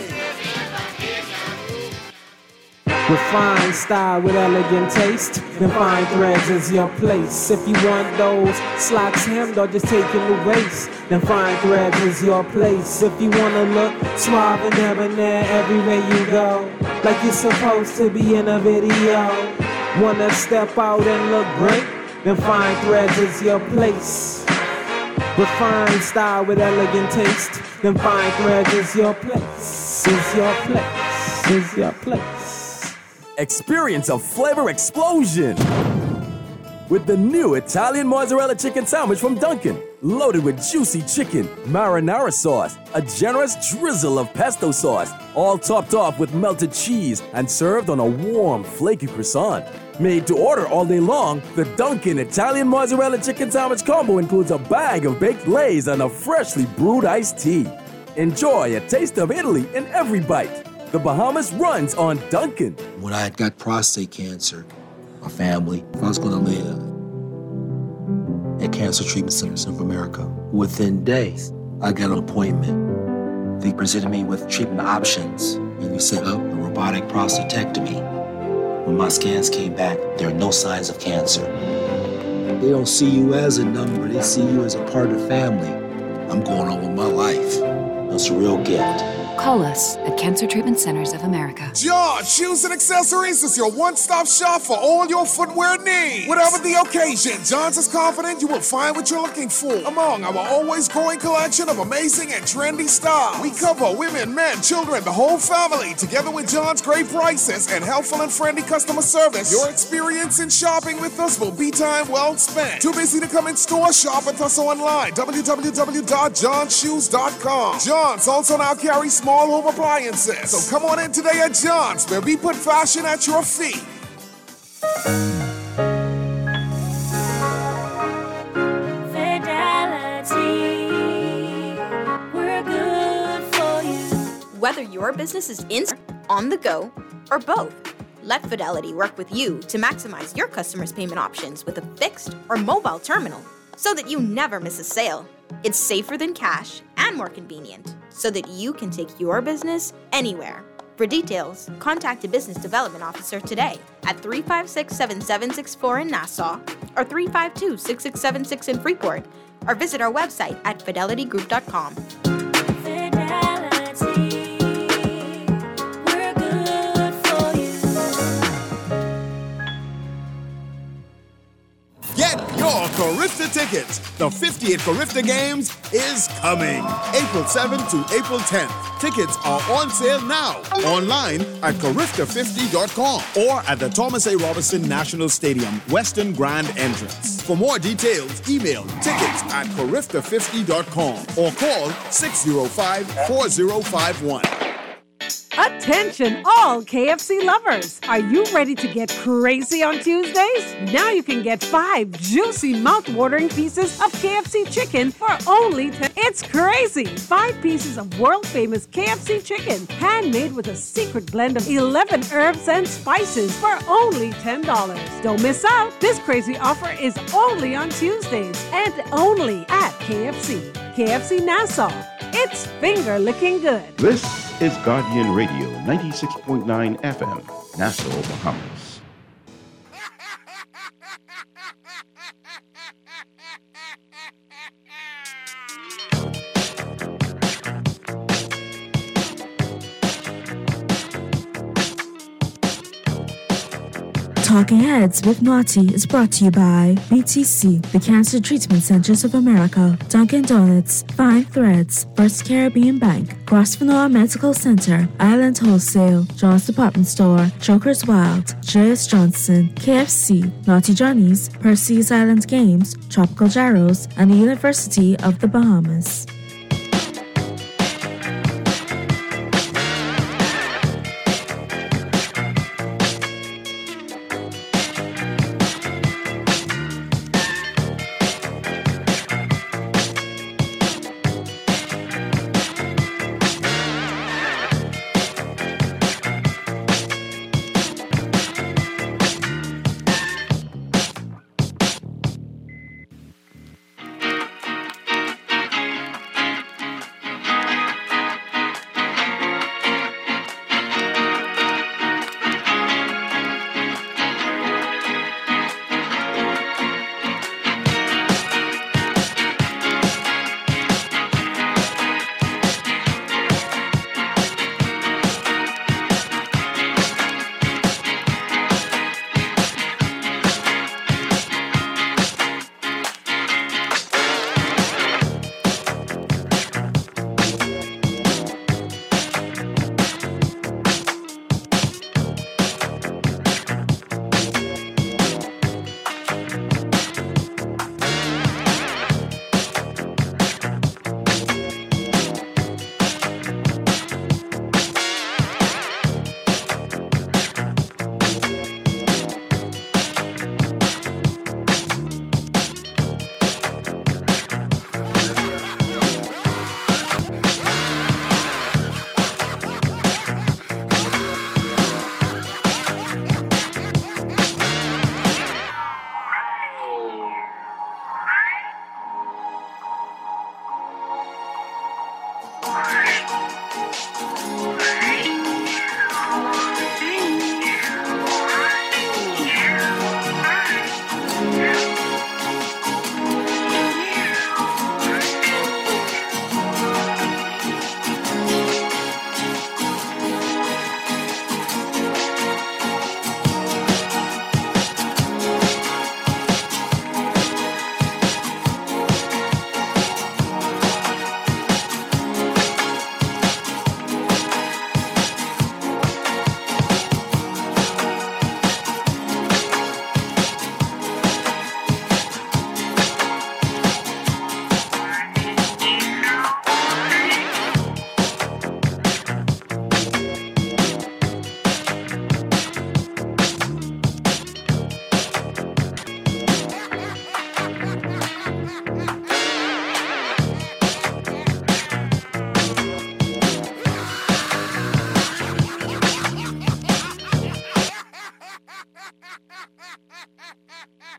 Refined style with elegant taste, then fine threads is your place. If you want those slacks hemmed or just taking the waist, then fine threads is your place. If you wanna look suave and debonair everywhere you go, like you're supposed to be in a video, wanna step out and look great, then fine threads is your place. Refined style with elegant taste, then fine threads is your place, is your place, is your place. Experience a flavor explosion with the new Italian mozzarella chicken sandwich from Dunkin'. Loaded with juicy chicken, marinara sauce, a generous drizzle of pesto sauce, all topped off with melted cheese and served on a warm, flaky croissant. Made to order all day long, the Dunkin' Italian mozzarella chicken sandwich combo includes a bag of baked lays and a freshly brewed iced tea. Enjoy a taste of Italy in every bite. The Bahamas runs on Dunkin'. When I got prostate cancer, my family, if I was going to live at Cancer Treatment Centers of America, within days, I got an appointment. They presented me with treatment options, and we set up a robotic prostatectomy. When my scans came back, there are no signs of cancer. They don't see you as a number, they see you as a part of the family. I'm going on with my life. It's a real gift. Call us at Cancer Treatment Centers of America. John Shoes and Accessories is your one-stop shop for all your footwear needs. Whatever the occasion, John's is confident you will find what you're looking for among our always growing collection of amazing and trendy styles. We cover women, men, children, the whole family. Together with John's great prices and helpful and friendly customer service, your experience in shopping with us will be time well spent. Too busy to come in store? Shop with us online. www.johnshoes.com. John's also now carries small home appliances. So come on in today at John's, where we put fashion at your feet. Fidelity, we're good for you. Whether your business is in, on the go, or both, let Fidelity work with you to maximize your customers' payment options with a fixed or mobile terminal so that you never miss a sale. It's safer than cash and more convenient so that you can take your business anywhere. For details, contact a business development officer today at 356-7764 in Nassau or 352-6676 in Freeport, or visit our website at fidelitygroup.com. Get your Carifta tickets. The 58th Carifta Games is coming. April 7th to April 10th. Tickets are on sale now. Online at Carifta50.com or at the Thomas A. Robinson National Stadium, Western Grand Entrance. For more details, email tickets@Carifta50.com or call 605-4051. Attention all KFC lovers! Are you ready to get crazy on Tuesdays? Now you can get 5 juicy mouth-watering pieces of KFC chicken for only It's crazy! 5 pieces of world-famous KFC chicken, handmade with a secret blend of 11 herbs and spices for only $10. Don't miss out! This crazy offer is only on Tuesdays and only at KFC. KFC Nassau. It's finger-licking good. This is Guardian Radio, 96.9 FM, Nassau, Bahamas. Talking Heads with Naughty is brought to you by BTC, the Cancer Treatment Centers of America, Dunkin' Donuts, Fine Threads, First Caribbean Bank, Grosvenor Medical Center, Island Wholesale, John's Department Store, Joker's Wild, J.S. Johnson, KFC, Naughty Johnny's, Percy's Island Games, Tropical Gyros, and the University of the Bahamas.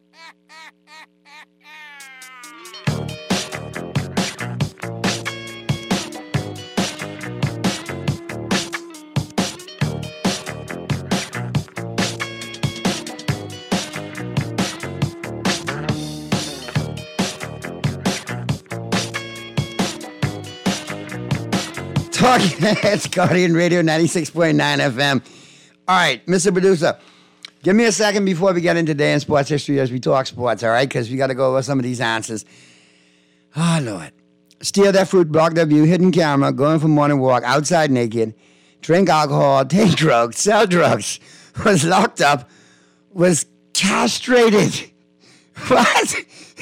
Talking Heads, Guardian Radio 96.9 FM. All right, Mr. Producer, give me a second before we get into day in sports history as we talk sports, all right? Because we got to go over some of these answers. Oh, Lord. Steal that fruit, block their view, hidden camera, going for morning walk, outside naked, drink alcohol, take drugs, sell drugs, was locked up, was castrated. What?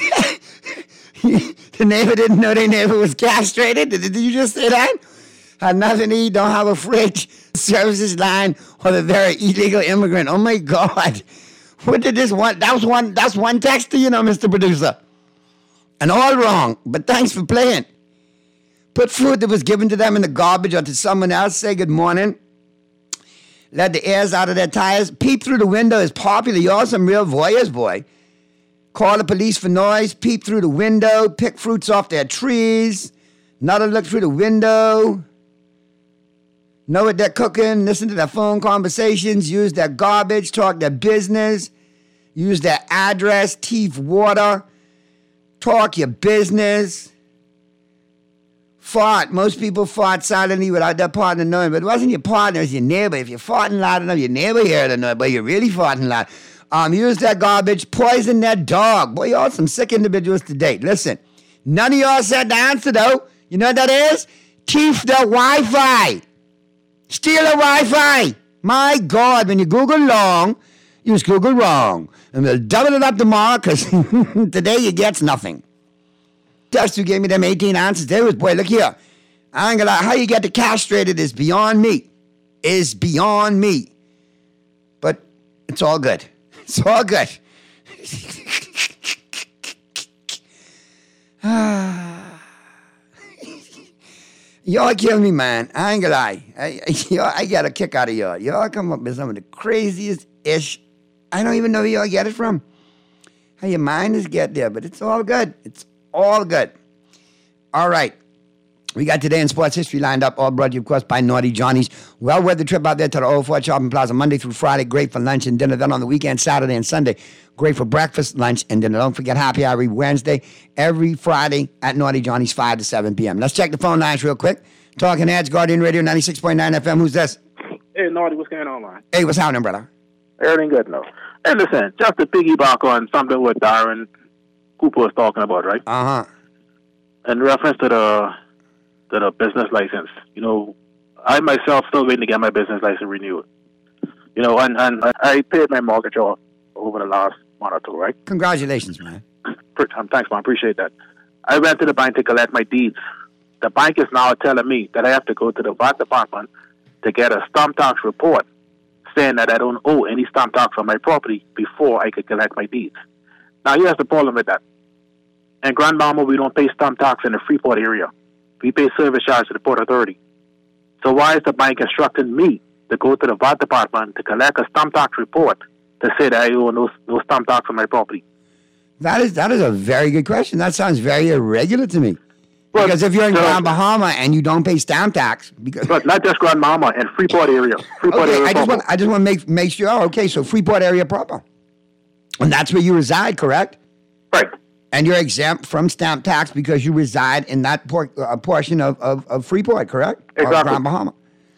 The neighbor didn't know their neighbor was castrated? Did you just say that? Had nothing to eat, don't have a fridge, services line, or the very illegal immigrant. Oh my God. What did this one? That's one text to you know, Mr. Producer. And all wrong, but thanks for playing. Put food that was given to them in the garbage or to someone else, say good morning. Let the airs out of their tires. Peep through the window is popular. Y'all some real voyeurs, boy. Call the police for noise. Peep through the window. Pick fruits off their trees. Another look through the window. Know what they're cooking, listen to their phone conversations, use their garbage, talk their business, use their address, thief water, talk your business. Fart. Most people fart silently without their partner knowing, but it wasn't your partner, it was your neighbor. If you're farting loud enough, your neighbor heard it, but you're really farting loud. Use their garbage, poison their dog. Boy, y'all some sick individuals today. Listen, none of y'all said the answer, though. You know what that is? Thief the Wi-Fi. Steal a Wi-Fi. My God, when you Google long, you just Google wrong. And we'll double it up tomorrow because today you get nothing. Just who gave me them 18 answers. There was, boy, look here. I ain't gonna lie. How you get the castrated is beyond me. Is beyond me. But it's all good. It's all good. Y'all kill me, man. I ain't gonna lie. I get a kick out of y'all. Y'all come up with some of the craziest ish. I don't even know where y'all get it from. How your mind is get there, but it's all good. It's all good. All right. We got today in sports history lined up, all brought to you, of course, by Naughty Johnny's. Well worth the trip out there to the Old Fort Shopping Plaza Monday through Friday. Great for lunch and dinner. Then on the weekend, Saturday and Sunday, great for breakfast, lunch, and dinner. Don't forget Happy Hour Wednesday, every Friday at Naughty Johnny's, 5 to 7 p.m. Let's check the phone lines real quick. Talking Heads, Guardian Radio 96.9 FM. Who's this? Hey, Naughty, what's going on, man? Hey, what's happening, brother? Everything good, no. Hey, listen, just to piggyback on something what Darren Cooper was talking about, right? Uh-huh. In reference to the business license, you know, I myself still waiting to get my business license renewed. You know, and I paid my mortgage off over the last month or two, right? Congratulations, man. Thanks, man. Appreciate that. I went to the bank to collect my deeds. The bank is now telling me that I have to go to the VAT department to get a stamp tax report saying that I don't owe any stamp tax on my property before I could collect my deeds. Now, here's the problem with that. In Grand Bahama, we don't pay stamp tax in the Freeport area. We pay service charge to the Port Authority. So why is the bank instructing me to go to the VAT department to collect a stamp tax report to say that I owe no stamp tax on my property? That is a very good question. That sounds very irregular to me. Because if you're in Grand Bahama and you don't pay stamp tax, but not just Grand Bahama, in Freeport area. Okay, I just want to make sure. Oh, okay, so Freeport area proper, and that's where you reside, correct? Right. And you're exempt from stamp tax because you reside in that portion of Freeport, correct? Exactly. Or Grand Bahama.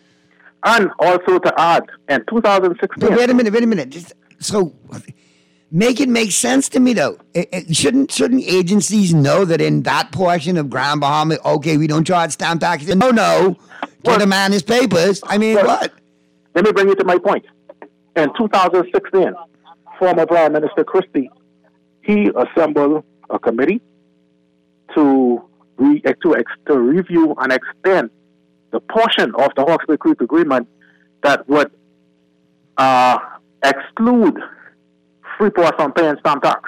And also to add, in 2016. But wait a minute. So make it make sense to me, though. Shouldn't agencies know that in that portion of Grand Bahama, okay, we don't charge stamp tax? No. Get a man his papers. I mean, what? Let me bring you to my point. In 2016, former Prime Minister Christie, he assembled a committee to review and extend the portion of the Hawkesbury Creek Agreement that would exclude Freeport from paying stamp tax.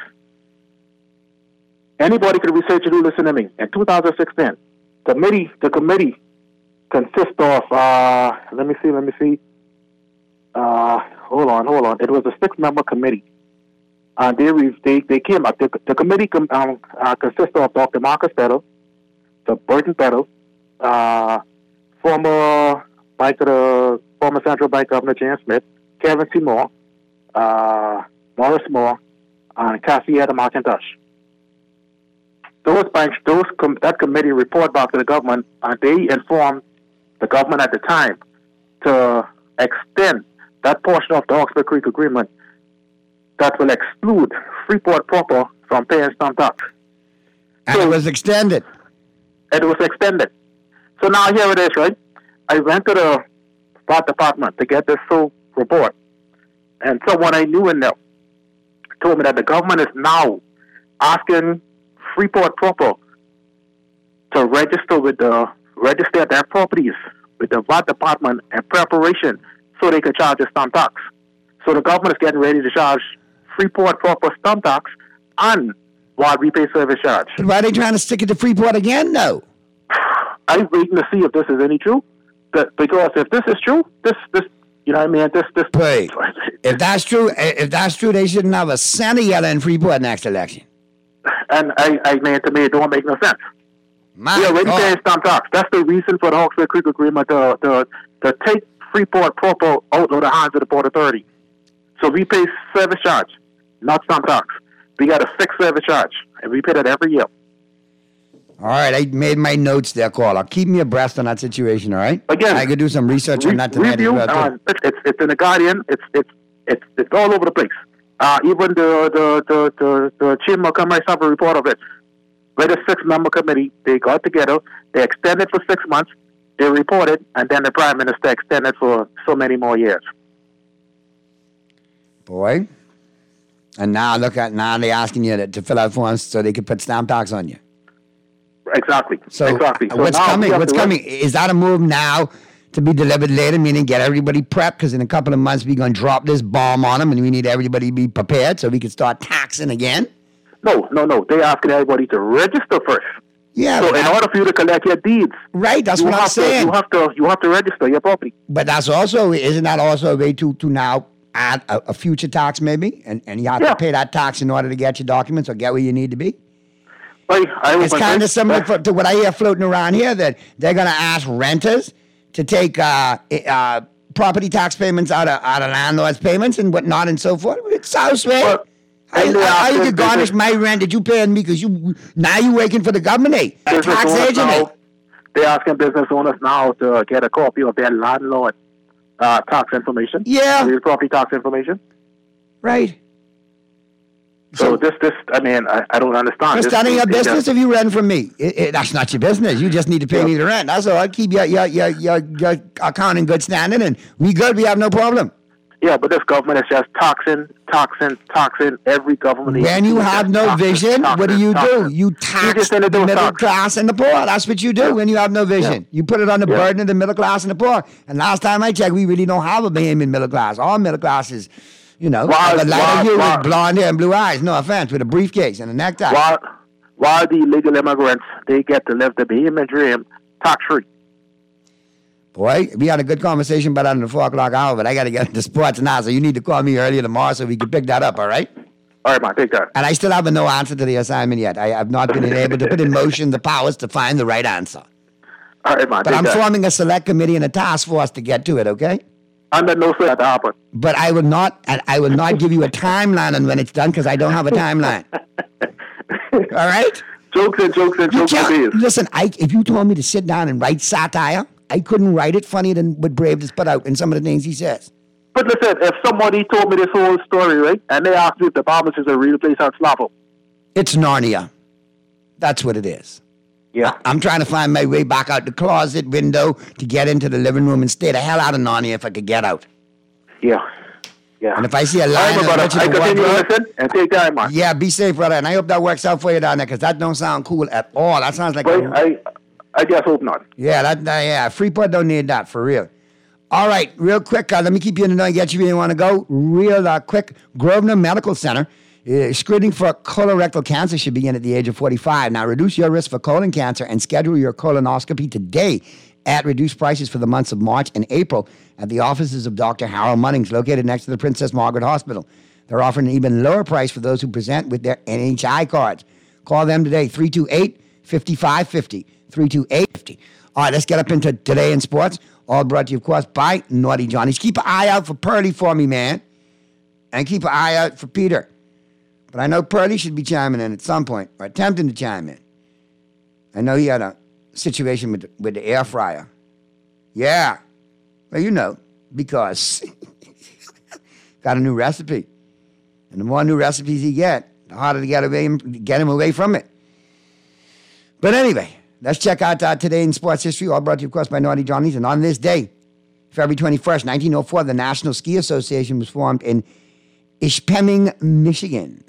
Anybody could research it, listen to me. In 2016, the committee consists of, let me see. Hold on. It was a 6-member committee. They came up. The committee consists of Dr. Marcus Peddle, the Burton Peddle, former Central Bank Governor James Smith, Kevin Seymour, Morris Moore, and Cassietta McIntosh. That committee report back to the government, and they informed the government at the time to extend that portion of the Hawkesbury Creek Agreement that will exclude Freeport proper from paying stamp tax. And it was extended. It was extended. So now here it is, right? I went to the State Department to get this full report, and someone I knew in there told me that the government is now asking Freeport proper to register their properties with the VAT Department in preparation so they could charge a stamp tax. So the government is getting ready to charge Freeport proper stamp tax and while we pay service charge. But why are they trying to stick it to Freeport again, though? I'm waiting to see if this is any true. Because if this is true, this you know what I mean? This. Wait, if that's true, they shouldn't have a cent of yellow in Freeport next election. And I mean, to me, it don't make no sense. We already paying stamp tax. That's the reason for the Hawkesbury Creek Agreement to take Freeport proper out of the hands of the Port Authority. So we pay service charge, not stamp tax. We got a fixed service charge, and we pay that every year. All right, I made my notes there, caller. Keep me abreast on that situation, all right? Again, I could do some research on that tonight as well, too. It's in the Guardian. It's all over the place. Even the Chamber of Commerce have a report of it. With a 6-member committee, they got together, they extended for 6 months, they reported, and then the Prime Minister extended for so many more years. Boy. And now they're asking you to fill out forms so they could put stamp tax on you. Exactly. So what's coming? Is that a move now to be delivered later, meaning get everybody prepped? Because in a couple of months, we're going to drop this bomb on them, and we need everybody to be prepared so we can start taxing again? No. They're asking everybody to register first. Yeah. So in order for you to collect your deeds, right? That's what I'm saying. You have to register your property. But isn't that also a way to now add a future tax maybe, and you have to pay that tax in order to get your documents or get where you need to be? It's kind of similar to what I hear floating around here, that they're going to ask renters to take property tax payments out of landlords' payments and whatnot and so forth. It sounds fair. How you could garnish my rent that you paying me because now you're working for the government, tax agent. They're asking business owners now to get a copy of their landlord tax information. Yeah. Real property tax information. Right. So this, I mean, I don't understand. It's none of your business if you rent from me. That's not your business. You just need to pay me the rent. That's all. I'll keep your account in good standing, and we good. We have no problem. Yeah, but this government is just taxing every government. When you have no vision, what do? You tax the middle class and the poor. That's what you do when you have no vision. You put it on the burden of the middle class and the poor. And last time I checked, we really don't have a Bahamian middle class. All middle class is, the lighter you with blonde hair and blue eyes. No offense, with a briefcase and a necktie. While the illegal immigrants, they get to live the Bahamian dream tax-free. Boy, we had a good conversation about that in the 4 o'clock hour, but I got to get into sports now, so you need to call me earlier tomorrow so we can pick that up, all right? All right, man, take that. And I still have no answer to the assignment yet. I have not been able to put in motion the powers to find the right answer. All right, man, but I'm forming a select committee and a task force to get to it, okay? Under no threat to happen. But I will not give you a timeline on when it's done because I don't have a timeline. All right? Jokes. Listen, if you told me to sit down and write satire, I couldn't write it funnier than what Brave just put out in some of the things he says. But listen, if somebody told me this whole story, right, and they asked me if the Bahamas is a real place, I'd slap them. It's Narnia. That's what it is. Yeah. I'm trying to find my way back out the closet window to get into the living room and stay the hell out of Narnia if I could get out. Yeah. And if I see a line in the I continue to listen and take time, man. Yeah, be safe, brother. And I hope that works out for you down there because that don't sound cool at all. That sounds like... I just hope not. Yeah, Freeport don't need that, for real. All right, real quick, let me keep you in the know and get you where you want to go. Real quick, Grosvenor Medical Center. Screening for colorectal cancer should begin at the age of 45. Now, reduce your risk for colon cancer and schedule your colonoscopy today at reduced prices for the months of March and April at the offices of Dr. Harold Munnings, located next to the Princess Margaret Hospital. They're offering an even lower price for those who present with their NHI cards. Call them today, 328-5550, 328-50. All right, let's get up into Today in Sports. All brought to you, of course, by Naughty Johnny's. Keep an eye out for Pearly for me, man. And keep an eye out for Peter. But I know Pearly should be chiming in at some point, or attempting to chime in. I know he had a situation with the air fryer. Yeah. Well, you know, because got a new recipe. And the more new recipes he get, the harder to get him away from it. But anyway, let's check out Today in Sports History, all brought to you, of course, by Naughty Johnny's. And on this day, February 21st, 1904, the National Ski Association was formed in Ishpeming, Michigan.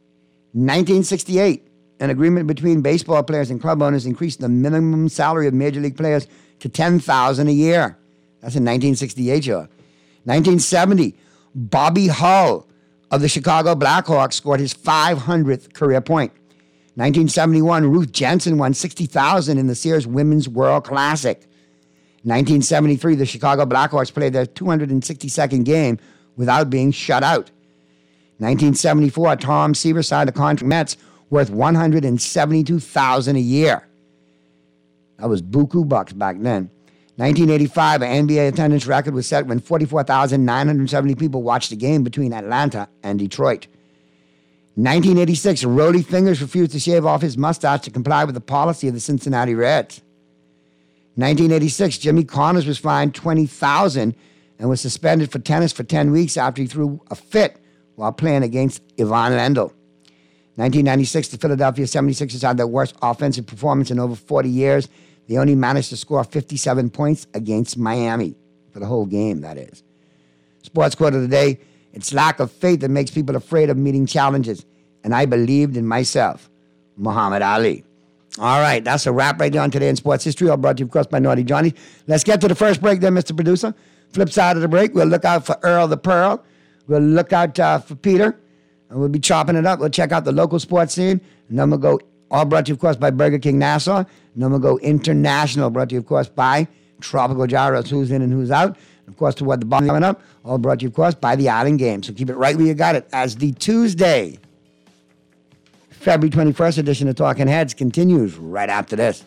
1968, an agreement between baseball players and club owners increased the minimum salary of major league players to $10,000 a year. That's in 1968, y'all. 1970, Bobby Hull of the Chicago Blackhawks scored his 500th career point. 1971, Ruth Jensen won $60,000 in the Sears Women's World Classic. 1973, the Chicago Blackhawks played their 262nd game without being shut out. 1974, Tom Seaver signed a contract with Mets worth $172,000 a year. That was buku bucks back then. 1985, an NBA attendance record was set when 44,970 people watched the game between Atlanta and Detroit. 1986, Rollie Fingers refused to shave off his mustache to comply with the policy of the Cincinnati Reds. 1986, Jimmy Connors was fined $20,000 and was suspended for tennis for 10 weeks after he threw a fit while playing against Ivan Lendl. 1996, the Philadelphia 76ers had their worst offensive performance in over 40 years. They only managed to score 57 points against Miami for the whole game, that is. Sports quote of the day, it's lack of faith that makes people afraid of meeting challenges. And I believed in myself. Muhammad Ali. All right, that's a wrap right there on Today in Sports History, all brought to you, of course, by Naughty Johnny. Let's get to the first break there, Mr. Producer. Flip side of the break, we'll look out for Earl the Pearl. We'll look out for Peter. And we'll be chopping it up. We'll check out the local sports scene. And then we'll go, all brought to you, of course, by Burger King Nassau. And then we'll go international, brought to you, of course, by Tropical Gyros, who's in and who's out. And of course, to what the bomb coming up, all brought to you, of course, by the Island Game. So keep it right where you got it as the Tuesday, February 21st edition of Talking Heads continues right after this.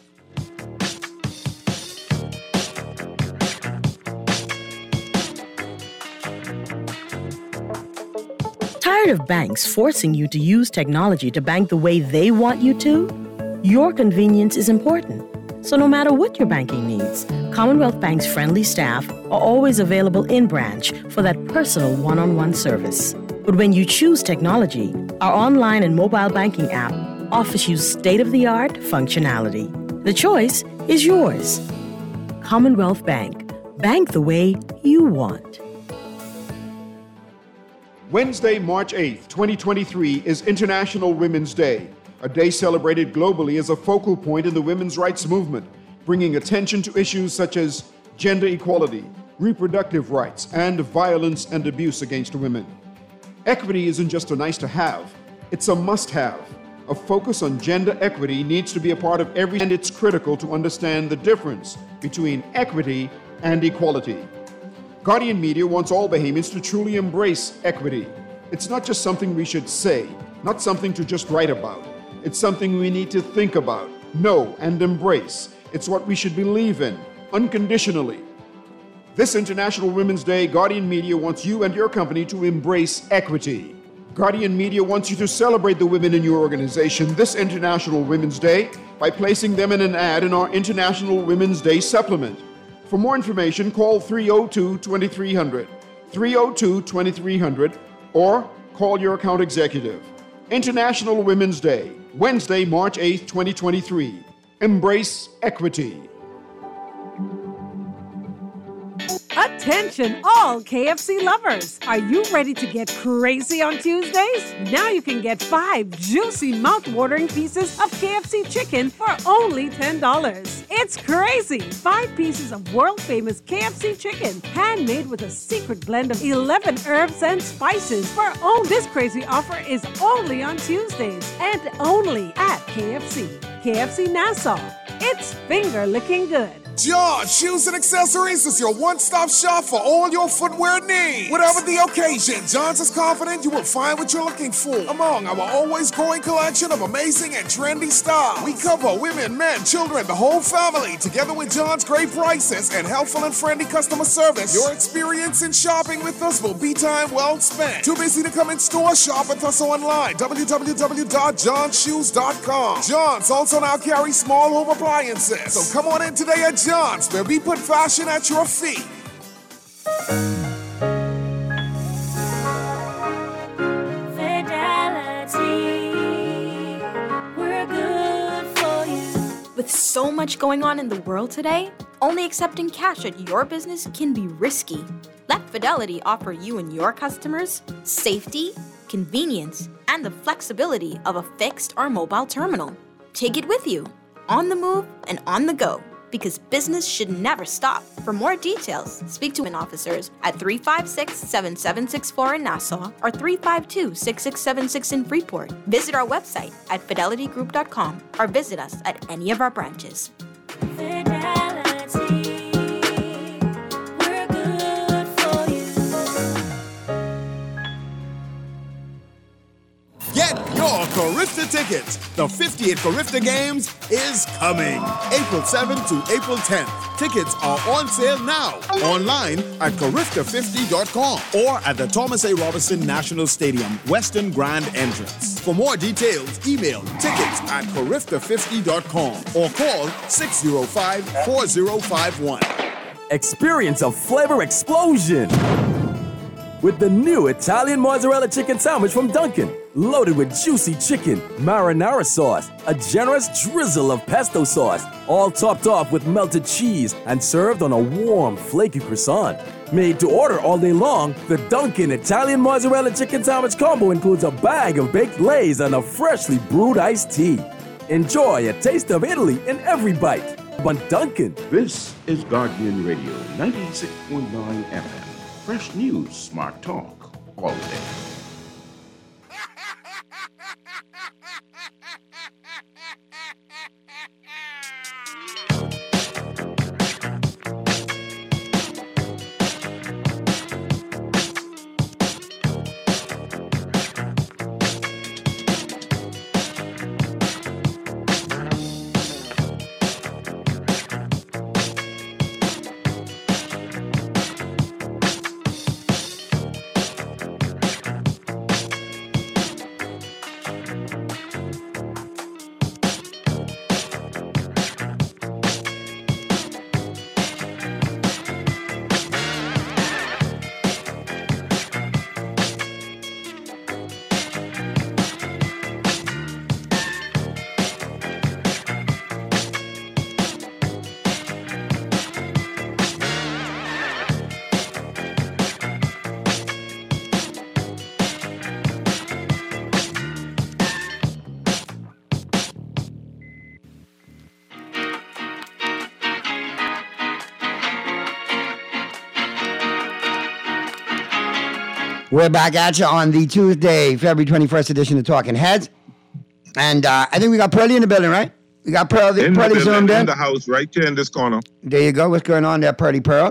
Tired of banks forcing you to use technology to bank the way they want you to? Your convenience is important. So no matter what your banking needs, Commonwealth Bank's friendly staff are always available in branch for that personal one-on-one service. But when you choose technology, our online and mobile banking app offers you state-of-the-art functionality. The choice is yours. Commonwealth Bank. Bank the way you want. Wednesday, March 8th, 2023 is International Women's Day, a day celebrated globally as a focal point in the women's rights movement, bringing attention to issues such as gender equality, reproductive rights, and violence and abuse against women. Equity isn't just a nice to have, it's a must have. A focus on gender equity needs to be a part of every, and it's critical to understand the difference between equity and equality. Guardian Media wants all Bahamians to truly embrace equity. It's not just something we should say, not something to just write about. It's something we need to think about, know, and embrace. It's what we should believe in, unconditionally. This International Women's Day, Guardian Media wants you and your company to embrace equity. Guardian Media wants you to celebrate the women in your organization this International Women's Day by placing them in an ad in our International Women's Day supplement. For more information, call 302-2300, 302-2300, or call your account executive. International Women's Day, Wednesday, March 8th, 2023. Embrace equity. Attention all KFC lovers! Are you ready to get crazy on Tuesdays? Now you can get 5 juicy mouth-watering pieces of KFC chicken for only $10. It's crazy! 5 pieces of world-famous KFC chicken, handmade with a secret blend of 11 herbs and spices. This crazy offer is only on Tuesdays and only at KFC. KFC Nassau. It's finger-licking good. John Shoes and Accessories is your one-stop shop for all your footwear needs. Whatever the occasion, John's is confident you will find what you're looking for among our always growing collection of amazing and trendy styles. We cover women, men, children, the whole family. Together with John's great prices and helpful and friendly customer service, your experience in shopping with us will be time well spent. Too busy to come in store? Shop with us online. www.johnshoes.com. John's also now carries small home appliances. So come on in today at John's, where we put fashion at your feet. With so much going on in the world today, only accepting cash at your business can be risky. Let Fidelity offer you and your customers safety, convenience, and the flexibility of a fixed or mobile terminal. Take it with you, on the move and on the go, because business should never stop. For more details, speak to an officers at 356-7764 in Nassau or 352-6676 in Freeport. Visit our website at fidelitygroup.com or visit us at any of our branches. Get your Carifta tickets. The 50th Carifta Games is coming. April 7th to April 10th. Tickets are on sale now. Online at Carifta50.com or at the Thomas A. Robinson National Stadium, Western Grand Entrance. For more details, email tickets at Carifta50.com or call 605-4051. Experience a flavor explosion with the new Italian mozzarella chicken sandwich from Dunkin'. Loaded with juicy chicken, marinara sauce, a generous drizzle of pesto sauce, all topped off with melted cheese and served on a warm, flaky croissant. Made to order all day long, the Dunkin' Italian mozzarella chicken sandwich combo includes a bag of baked lays and a freshly brewed iced tea. Enjoy a taste of Italy in every bite. But Dunkin'. This is Guardian Radio 96.9 FM. Fresh news, smart talk, all day. We're back at you on the Tuesday, February 21st edition of Talking Heads. And I think we got Pearly in the building, right? We got Pearly zoomed in. In the house, right here in this corner. There you go. What's going on there, Pearly Pearl?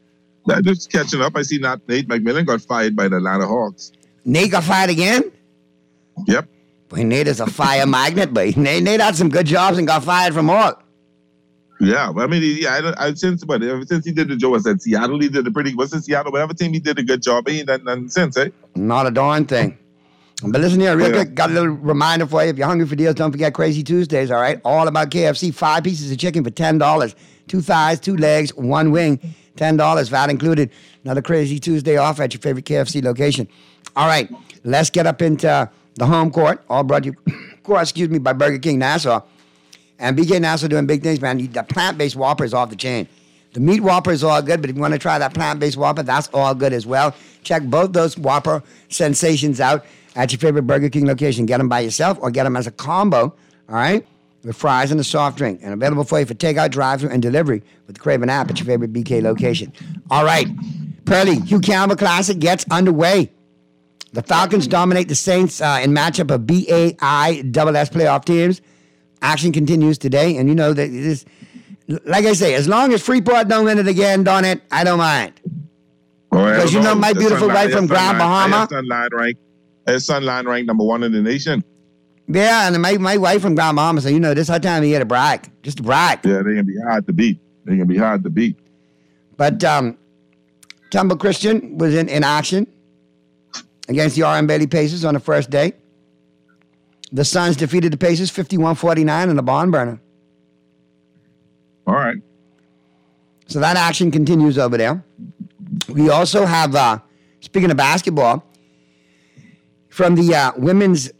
Just catching up. I see Nate McMillan got fired by the Atlanta Hawks. Nate got fired again? Yep. Boy, Nate is a fire magnet, but Nate had some good jobs and got fired from all. Yeah, I mean, ever since he did the job, I said Seattle, he did a pretty. What's in Seattle? Whatever team he did a good job. He ain't done nothing since, eh? Not a darn thing. But listen here, real quick, got a little reminder for you. If you're hungry for deals, don't forget Crazy Tuesdays, all right? All about KFC, 5 pieces of chicken for $10. 2 thighs, 2 legs, 1 wing, $10, VAT included. Another Crazy Tuesday offer at your favorite KFC location. All right, let's get up into the home court, all brought to you, by Burger King Nassau. And BK Nassau doing big things, man. The plant-based Whopper is off the chain. The meat Whopper is all good, but if you want to try that plant-based Whopper, that's all good as well. Check both those Whopper sensations out at your favorite Burger King location. Get them by yourself or get them as a combo, all right, with fries and a soft drink. And available for you for takeout, drive-thru, and delivery with the Craven app at your favorite BK location. All right, Pearly, Hugh Campbell Classic gets underway. The Falcons dominate the Saints in matchup of BAISS playoff teams. Action continues today, and you know that like I say, as long as Freeport don't win it again, darn it, I don't mind. Because you know my beautiful wife from Grand Bahama. His son line ranked number 1 in the nation. Yeah, and my wife from Grand Bahama said, this is our time of year to brag. Just to brag. Yeah, they're going to be hard to beat. But Tumble Christian was in action against the R.M. Bailey Pacers on the first day. The Suns defeated the Pacers 51-49 in the barn burner. All right. So that action continues over there. We also have, speaking of basketball, from the women's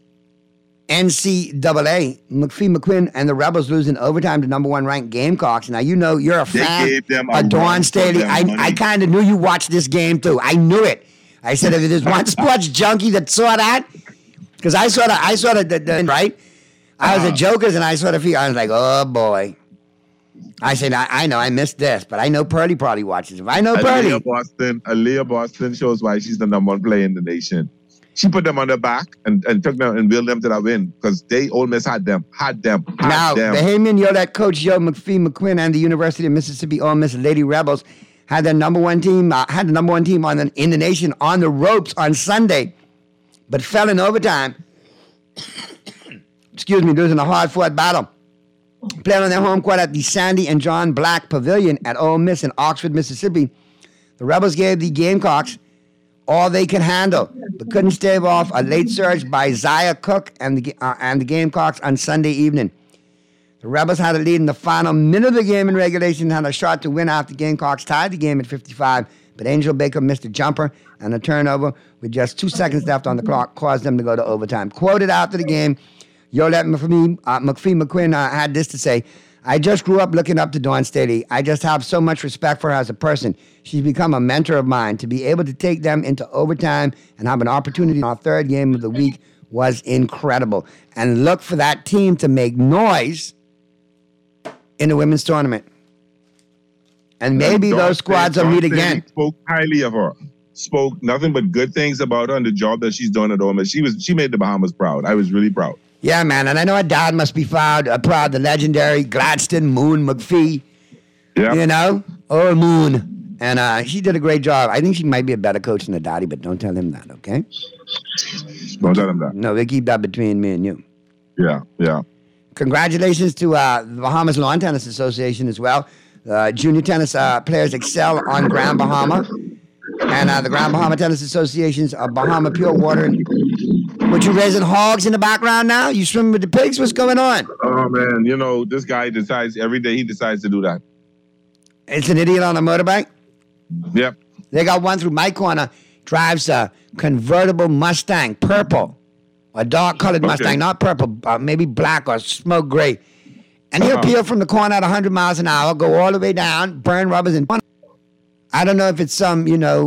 NCAA, McPhee McQueen and the Rebels losing overtime to number 1 ranked Gamecocks. Now, you're a fan of Dawn Staley. I kind of knew you watched this game, too. I knew it. I said, if there's one sports junkie that saw that, because I saw the right? I was at Jokers, and I saw the I was like, oh, boy. I said, I know, I missed this, but I know Pearlie probably watches. If I know Pearlie. Aaliyah Boston shows why she's the number 1 player in the nation. She put them on their back and took them and wheeled them to that win because Ole Miss had them. Now, Bahamian Yolet coach Joe McPhee McQueen and the University of Mississippi Ole Miss Lady Rebels had the number 1 team, in the nation on the ropes on Sunday, but fell in overtime. Excuse me, losing a hard-fought battle. Playing on their home court at the Sandy and John Black Pavilion at Ole Miss in Oxford, Mississippi. The Rebels gave the Gamecocks all they could handle, but couldn't stave off a late surge by Zaya Cook and the Gamecocks on Sunday evening. The Rebels had a lead in the final minute of the game in regulation and had a shot to win after the Gamecocks tied the game at 55, but Angel Baker missed a jumper and a turnover with just 2 seconds left on the clock caused them to go to overtime. Quoted after the game, Yolette McPhee McQueen had this to say, I just grew up looking up to Dawn Staley. I just have so much respect for her as a person. She's become a mentor of mine. To be able to take them into overtime and have an opportunity in our 3rd game of the week was incredible. And look for that team to make noise in the women's tournament. And maybe those squads will meet again. Spoke highly of her. Spoke nothing but good things about her and the job that she's doing at Ole Miss. She made the Bahamas proud. I was really proud. Yeah, man, and I know her dad must be proud, the legendary Gladstone Moon McPhee. Yeah. Old Moon. And she did a great job. I think she might be a better coach than her daddy, but don't tell him that, okay? Don't tell him that. No, we keep that between me and you. Yeah. Congratulations to the Bahamas Lawn Tennis Association as well. Junior tennis players excel on Grand Bahama. And the Grand Bahama Tennis Association's Bahama Pure Water. What, you raising hogs in the background now? You swimming with the pigs? What's going on? Oh, man. This guy decides every day he decides to do that. It's an idiot on a motorbike? Yep. They got one through my corner, drives a convertible Mustang, purple. A dark-colored Mustang, not purple, maybe black or smoke gray. And he'll peel from the corner at 100 miles an hour, go all the way down, burn rubbers, and I don't know if it's some,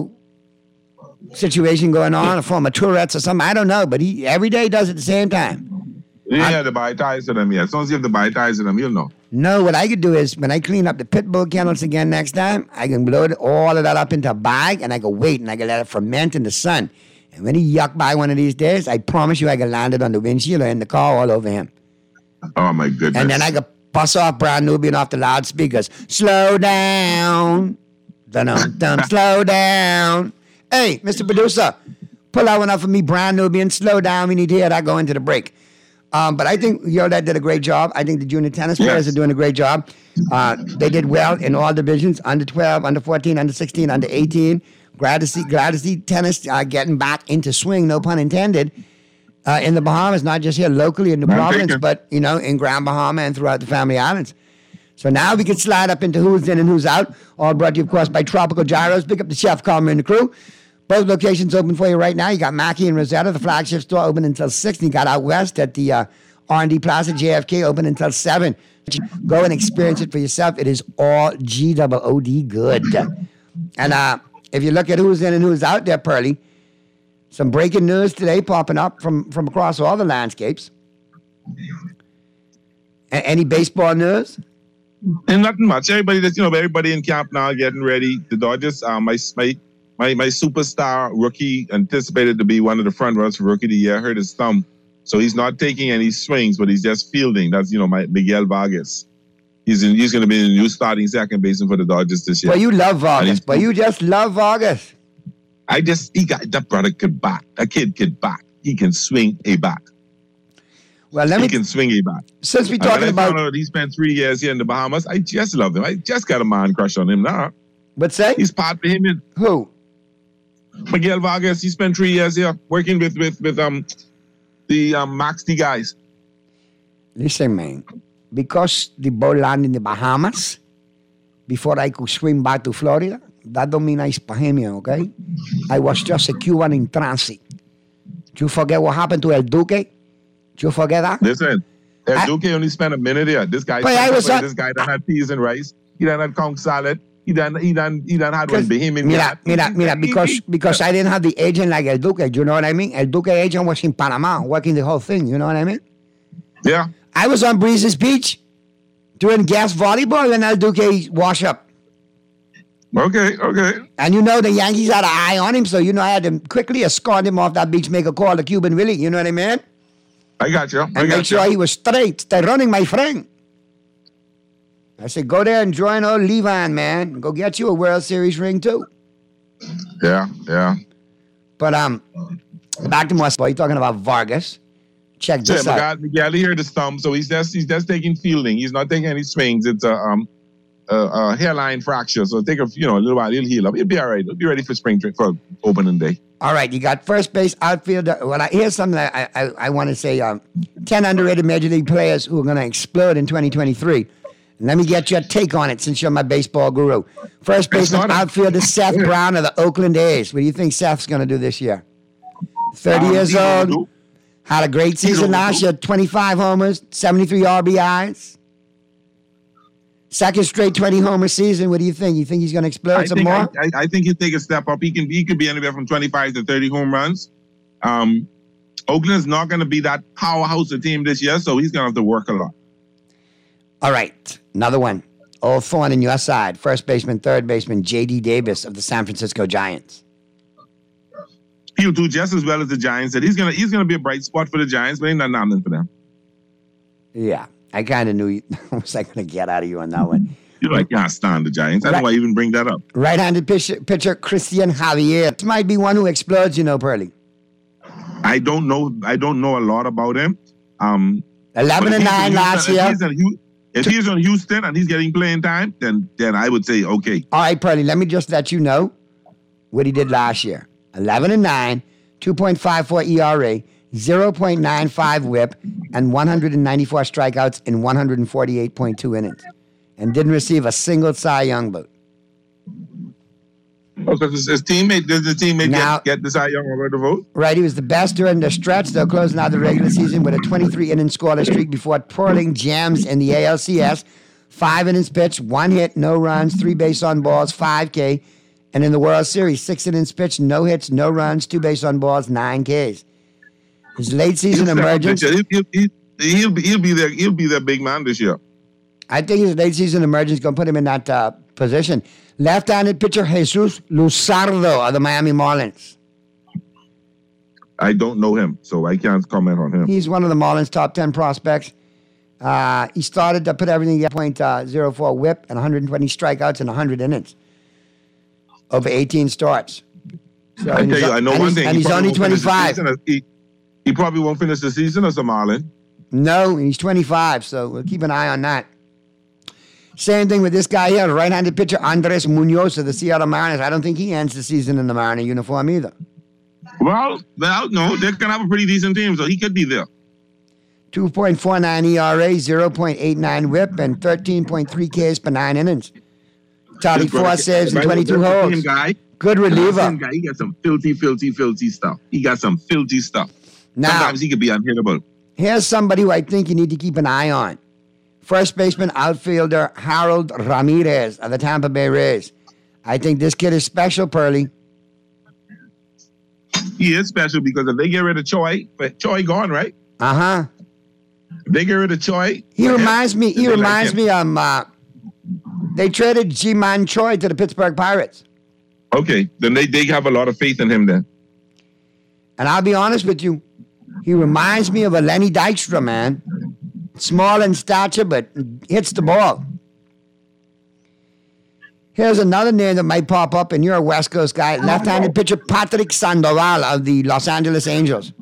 situation going on, a form of Tourette's or something. I don't know, but he every day does it at the same time. You have to buy ties to them, yeah. As soon as you have to buy ties to them, you'll know. No, what I could do is, when I clean up the pit bull kennels again next time, I can blow all of that up into a bag, and I can wait, and I can let it ferment in the sun. And when he yuck by one of these days, I promise you I can land it on the windshield or in the car all over him. Oh, my goodness. And then I could bust off Brand Nubian off the loudspeakers. Slow down. Dun-dum-dum, slow down. Hey, Mr. Producer, pull that one up for me, Brand Nubian. Slow down. We need to hear that go into the break. But I think Yolet did a great job. I think the junior tennis players are doing a great job. They did well in all divisions, under 12, under 14, under 16, under 18. Glad to see tennis getting back into swing, no pun intended, in the Bahamas, not just here locally in the province, but, in Grand Bahama and throughout the Family Islands. So now we can slide up into who's in and who's out. All brought to you, of course, by Tropical Gyros. Pick up the chef, Carmen, and the crew. Both locations open for you right now. You got Mackie and Rosetta, the flagship store, open until 6. And you got out west at the R&D Plaza, JFK, open until 7. Go and experience it for yourself. It is all G-O-O-D good. And if you look at who's in and who's out there, Pearlie, some breaking news today popping up from across all the landscapes. Any baseball news? And nothing much. Everybody in camp now getting ready. The Dodgers, my superstar rookie, anticipated to be one of the front runners for Rookie of the Year, hurt his thumb. So he's not taking any swings, but he's just fielding. That's, my Miguel Vargas. He's going to be the new starting second baseman for the Dodgers this year. Well, you love Vargas, but you just love Vargas. That brother could bat. That kid could bat. He can swing a bat. Well, he can swing a bat. Since we're talking about, he spent 3 years here in the Bahamas. I just love him. I just got a man crush on him now. What's that? He's part of him. Who? Miguel Vargas. He spent 3 years here working with the Max D guys. Listen, man. Because the ball landed in the Bahamas before I could swim back to Florida, that don't mean I'm Bahamian, okay? I was just a Cuban in transit. Did you forget what happened to El Duque? Did you forget that? Listen, El Duque only spent a minute here. This guy done had peas and rice. He done had conch salad. He done had one Bahamian. Mira, because I didn't have the agent like El Duque, you know what I mean? El Duque agent was in Panama working the whole thing, you know what I mean? Yeah. I was on Breezes Beach doing gas volleyball and El Duque wash up. Okay. And you know the Yankees had an eye on him, so you know I had to quickly escort him off that beach, make a call to Cuban Willie, you know what I mean? I got you. And make sure he was straight. Stay running, my friend. I said, go there and join old Levine, man. Go get you a World Series ring, too. Yeah. But back to Moscow. You're talking about Vargas. Check this out. Miguel here the stump, so he's just taking fielding. He's not taking any swings. It's a hairline fracture, so take a little while. He'll heal up. He'll be all right. He'll be ready for for opening day. All right, you got first base, outfielder. Well, here's something that I want to say. 10 underrated Major League players who are going to explode in 2023. And let me get your take on it since you're my baseball guru. First baseman, outfielder Seth Brown of the Oakland A's. What do you think Seth's going to do this year? 30 years old. Had a great season last year, 25 homers, 73 RBIs. Second straight 20-homer season. What do you think? You think he's going to explode some more? I think he'll take a step up. He could be anywhere from 25 to 30 home runs. Oakland's not going to be that powerhouse of team this year, so he's going to have to work a lot. All right, another one. Old thorn in your side. First baseman, third baseman, J.D. Davis of the San Francisco Giants. He'll do just as well as the Giants did. He's gonna be a bright spot for the Giants, but ain't nothing for them. Yeah, I kind of knew what was I going to get out of you on that one. You can't stand the Giants. I don't know why you even bring that up. Right-handed pitcher Christian Javier. This might be one who explodes, Pearly. I don't know a lot about him. 11-9 last year. If he's on Houston and he's getting playing time, then I would say okay. All right, Pearly, let me just let you know what he did last year. 11-9, 2.54 ERA, 0.95 WHIP, and 194 strikeouts in 148.2 innings, and didn't receive a single Cy Young vote. Oh, because his teammate, does the teammate get the Cy Young Award vote? Right, he was the best during the stretch, though, closing out the regular season with a 23-inning scoreless streak before twirling gems in the ALCS. 5 innings pitched, 1 hit, no runs, 3 base on balls, 5K. And in the World Series, 6 innings pitched, no hits, no runs, 2 base on balls, 9 Ks. His late season emergence. He'll be their big man this year. I think his late season emergence is going to put him in that position. Left-handed pitcher Jesus Luzardo of the Miami Marlins. I don't know him, so I can't comment on him. He's one of the Marlins' top 10 prospects. He started to put everything at .04 WHIP and 120 strikeouts in 100 innings. Over 18 starts. So I tell you, I know one thing. And he's only 25. He probably won't finish the season as a Marlin. No, he's 25, so we'll keep an eye on that. Same thing with this guy here, right-handed pitcher Andres Munoz of the Seattle Mariners. I don't think he ends the season in the Mariner uniform either. Well, no, they're going to have a pretty decent team, so he could be there. 2.49 ERA, 0.89 WHIP, and 13.3 Ks per 9 innings. Tallied 4 saves and 22 holds. Good reliever. He got some filthy stuff. Now, sometimes he could be unhittable. Here's somebody who I think you need to keep an eye on. First baseman, outfielder Harold Ramirez of the Tampa Bay Rays. I think this kid is special, Pearly. He is special because if they get rid of Choi gone, right? Uh-huh. If they get rid of Choi. He reminds me they traded Ji-Man Choi to the Pittsburgh Pirates. Okay, then they have a lot of faith in him then. And I'll be honest with you, he reminds me of a Lenny Dykstra, man. Small in stature, but hits the ball. Here's another name that might pop up, and you're a West Coast guy. Left-handed pitcher Patrick Sandoval of the Los Angeles Angels.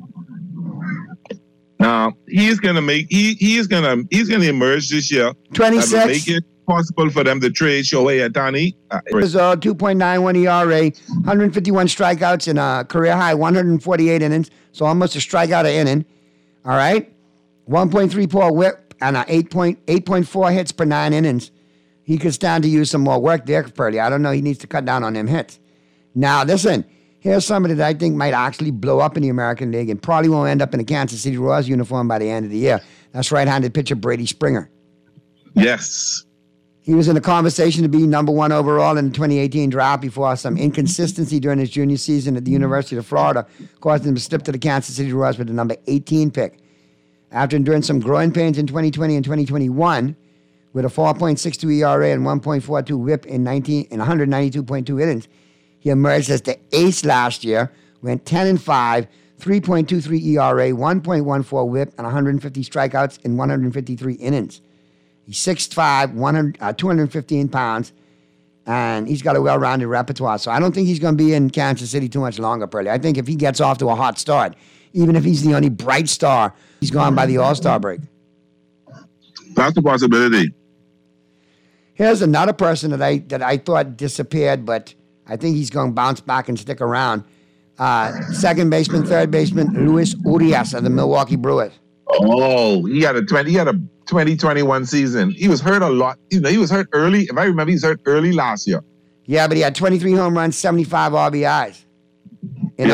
Now he's gonna emerge this year. 26. That will make it possible for them to trade Shohei Ohtani. 2.91 ERA, 151 strikeouts in a career high 148 innings, so almost a strikeout a inning. All right, 1.34 WHIP and 8.4 hits per 9 innings. He could stand to use some more work there, Pearly. I don't know. He needs to cut down on them hits. Now, listen. Here's somebody that I think might actually blow up in the American League and probably won't end up in a Kansas City Royals uniform by the end of the year. That's right-handed pitcher Brady Springer. Yes. He was in the conversation to be number 1 overall in the 2018 draft before some inconsistency during his junior season at the University of Florida caused him to slip to the Kansas City Royals with the number 18 pick. After enduring some growing pains in 2020 and 2021, with a 4.62 ERA and 1.42 WHIP in 192.2 innings, he emerged as the ace last year, went 10-5, 3.23 ERA, 1.14 WHIP, and 150 strikeouts in 153 innings. He's 6'5", 215 pounds, and he's got a well-rounded repertoire. So I don't think he's going to be in Kansas City too much longer, Pearly. I think if he gets off to a hot start, even if he's the only bright star, he's gone by the All-Star break. That's a possibility. Here's another person that I thought disappeared, but I think he's going to bounce back and stick around. Second baseman, third baseman, Luis Urias of the Milwaukee Brewers. Oh, he had a 2021 season. He was hurt a lot. He was hurt early. If I remember, he was hurt early last year. Yeah, but he had 23 home runs, 75 RBIs. He'll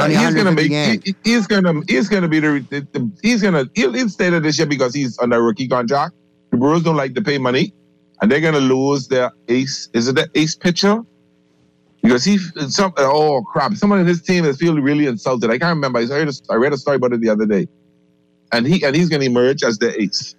stay there this year because he's on a rookie contract. The Brewers don't like to pay money, and they're going to lose their ace. Is it the ace pitcher? Because someone in his team is feeling really insulted. I can't remember. I read a story about it the other day. And he's going to emerge as the ace.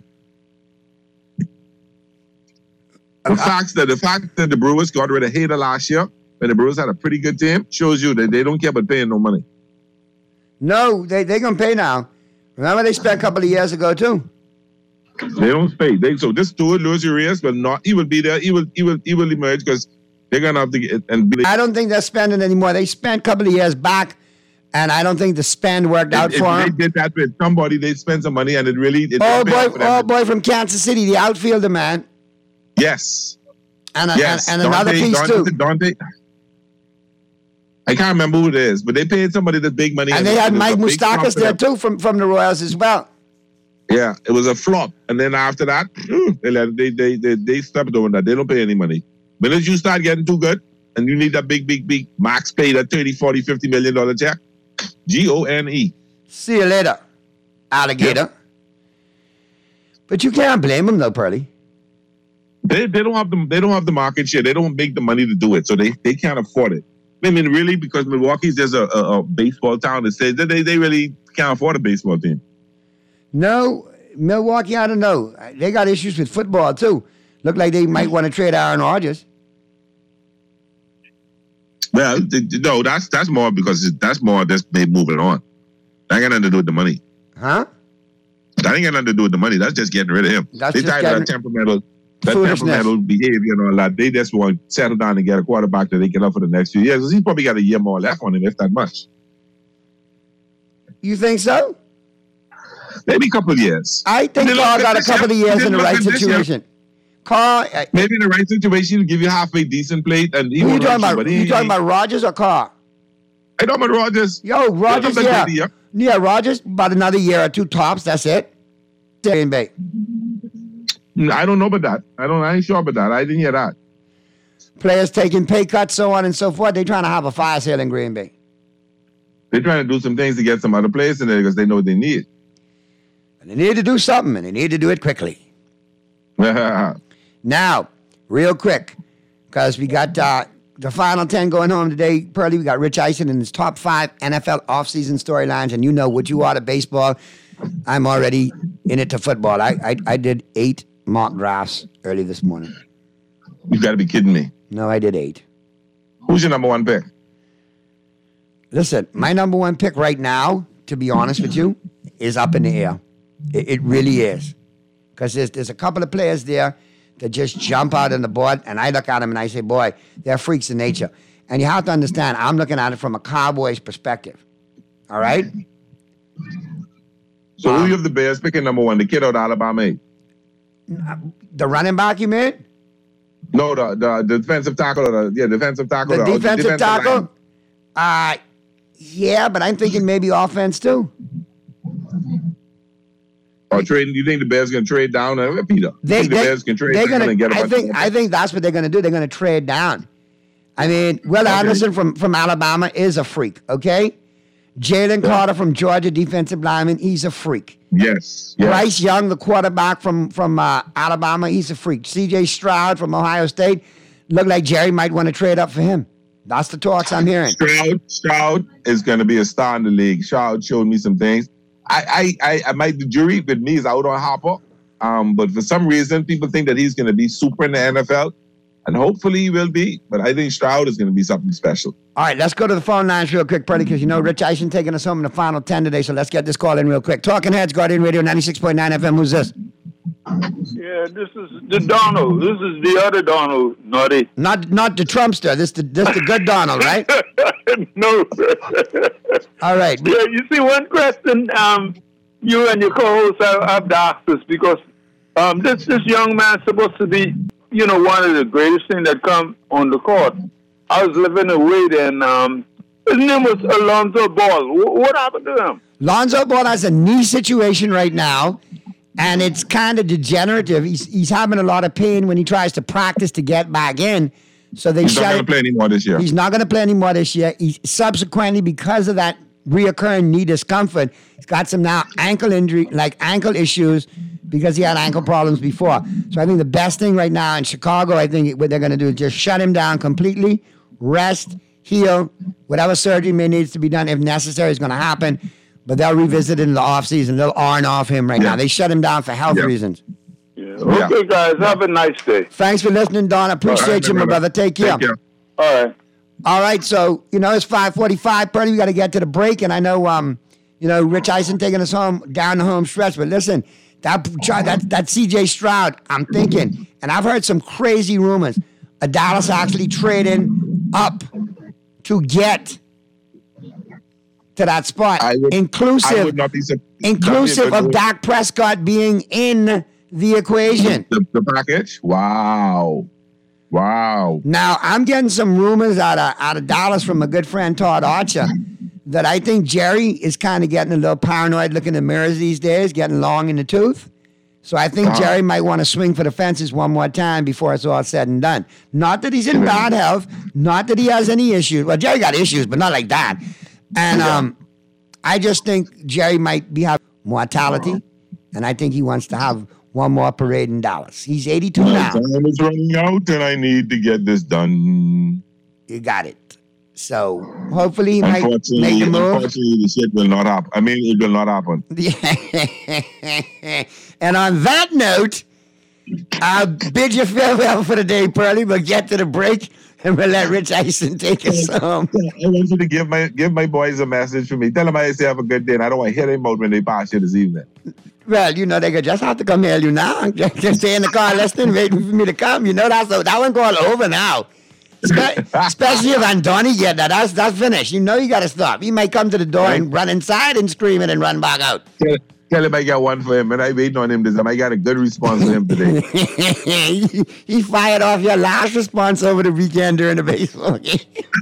The fact that the Brewers got rid of Hader last year, when the Brewers had a pretty good team, shows you that they don't care about paying no money. No, they're going to pay now. Remember they spent a couple of years ago too. They don't pay. So this dude, Luis Urias, will not. He will be there. He will emerge because they're going to have to get I don't think they're spending anymore. They spent a couple of years back. And I don't think the spend worked out for him. They did that with somebody. They spent some money, and it really. Boy from Kansas City, the outfielder, man. Yes. And another piece too. Dante. I can't remember who it is, but they paid somebody the big money. And they had Mike Moustakas there too from the Royals as well. Yeah, it was a flop. And then after that, they stopped doing that. They don't pay any money. But as you start getting too good, and you need that big max pay, that $30, $40, $50 million check. Gone. See you later, alligator. Yep. But you can't blame them though, Pearly. They don't have the market share. They don't make the money to do it, so they can't afford it. I mean, really, because Milwaukee's just a baseball town that says that they really can't afford a baseball team. No, Milwaukee, I don't know. They got issues with football too. Look like they might want to trade Aaron Rodgers. Well, no, that's more because that's more just they moving on. That ain't got nothing to do with the money. Huh? That ain't got nothing to do with the money. That's just getting rid of him. They tired of that temperamental behavior and all that. They just want to settle down and get a quarterback that they can love for the next few years. He's probably got a year more left on him, if that much. You think so? Maybe a couple of years. I think Carl got a couple of years in the right situation. Carr, maybe in the right situation to give you halfway decent plate. And who you talking about Rodgers or Carr? I talking about Rodgers. Yo, Rodgers, yeah. Yeah, Rodgers, about another year or two tops, that's it. Green Bay. I don't know about that. I ain't sure about that. I didn't hear that. Players taking pay cuts, so on and so forth. They're trying to have a fire sale in Green Bay. They're trying to do some things to get some other players in there because they know what they need. And they need to do something, and they need to do it quickly. Now, real quick, because we got the final 10 going home today. Pearly, we got Rich Eisen in his top 5 NFL offseason storylines, and you know what you are to baseball. I'm already in it to football. I did 8 mock drafts early this morning. You got to be kidding me. No, I did 8. Who's your number 1 pick? Listen, my number 1 pick right now, to be honest with you, is up in the air. It really is. Because there's a couple of players there that just jump out on the board, and I look at them and I say, boy, they're freaks of nature. And you have to understand, I'm looking at it from a Cowboys perspective. All right? So who you have the Bears picking number 1, the kid out of Alabama? The running back, you mean? No, the defensive tackle. Defensive tackle. The defensive tackle? Yeah, but I'm thinking maybe offense too. Or trading? You think the Bears going to trade down? Peter, the Bears can trade down and get a bunch of I think that's what they're going to do. They're going to trade down. I mean, Will Anderson from Alabama is a freak, okay? Jalen Carter from Georgia, defensive lineman, he's a freak. Yes. Bryce Young, the quarterback from Alabama, he's a freak. C.J. Stroud from Ohio State, look like Jerry might want to trade up for him. That's the talks I'm hearing. Stroud is going to be a star in the league. Stroud showed me some things. The jury with me is out on Hopper, but for some reason, people think that he's going to be super in the NFL. And hopefully he will be, but I think Stroud is going to be something special. All right, let's go to the phone lines real quick, Purdy, because Rich Eisen taking us home in the final 10 today, so let's get this call in real quick. Talking Heads, Guardian Radio 96.9 FM. Who's this? Yeah, this is the Donald. This is the other Donald, Naughty. Not the Trumpster. This the good Donald, right? No. All right. Yeah, you see, one question you and your co-host have to ask us, because this young man is supposed to be, one of the greatest things that come on the court. I was living away then. His name was Alonzo Ball. What happened to him? Lonzo Ball has a knee situation right now, and it's kind of degenerative. He's having a lot of pain when he tries to practice to get back in. So he's not going to play anymore this year. He's not going to play anymore this year. He subsequently, because of that reoccurring knee discomfort, he's got some now ankle injury, like ankle issues, because he had ankle problems before. So I think the best thing right now in Chicago, I think what they're going to do is just shut him down completely, rest, heal, whatever surgery may need to be done, if necessary, is going to happen. But they'll revisit it in the offseason. They'll iron off him right now. They shut him down for health reasons. Yeah. Okay, guys, have a nice day. Thanks for listening, Don. I appreciate you, my brother. Take care. All right. All right, so, it's 5:45. Purdy, we got to get to the break, and I know, Rich Eisen taking us home down the home stretch. But listen, that C.J. Stroud, I'm thinking, and I've heard some crazy rumors, Dallas actually trading up to get to that spot, inclusive of Dak Prescott being in the equation. The package? Wow. Now, I'm getting some rumors out of Dallas from a good friend, Todd Archer, that I think Jerry is kind of getting a little paranoid looking in the mirrors these days, getting long in the tooth. So I think Jerry might want to swing for the fences one more time before it's all said and done. Not that he's in bad health, not that he has any issues. Well, Jerry got issues, but not like that. And I just think Jerry might be having mortality, and I think he wants to have one more parade in Dallas. He's 82 now. Time is running out, and I need to get this done. You got it. So hopefully he might make a move. Unfortunately, the shit will not happen. I mean, it will not happen. And on that note, I'll bid you farewell for the day, Pearly. We'll get to the break, and we'll let Rich Eisen take us home. I want you to give my boys a message for me. Tell them I say have a good day, and I don't want to hear them out when they pass you this evening. Well, they could just have to come hail you now. Just stay in the car listening, waiting for me to come. That one going over now. Especially if Andoni get that. That's finished. You got to stop. He might come to the door and run inside and scream it and run back out. Tell him I got one for him, and I waiting on him this time. I got a good response for him today. He fired off your last response over the weekend during the baseball game.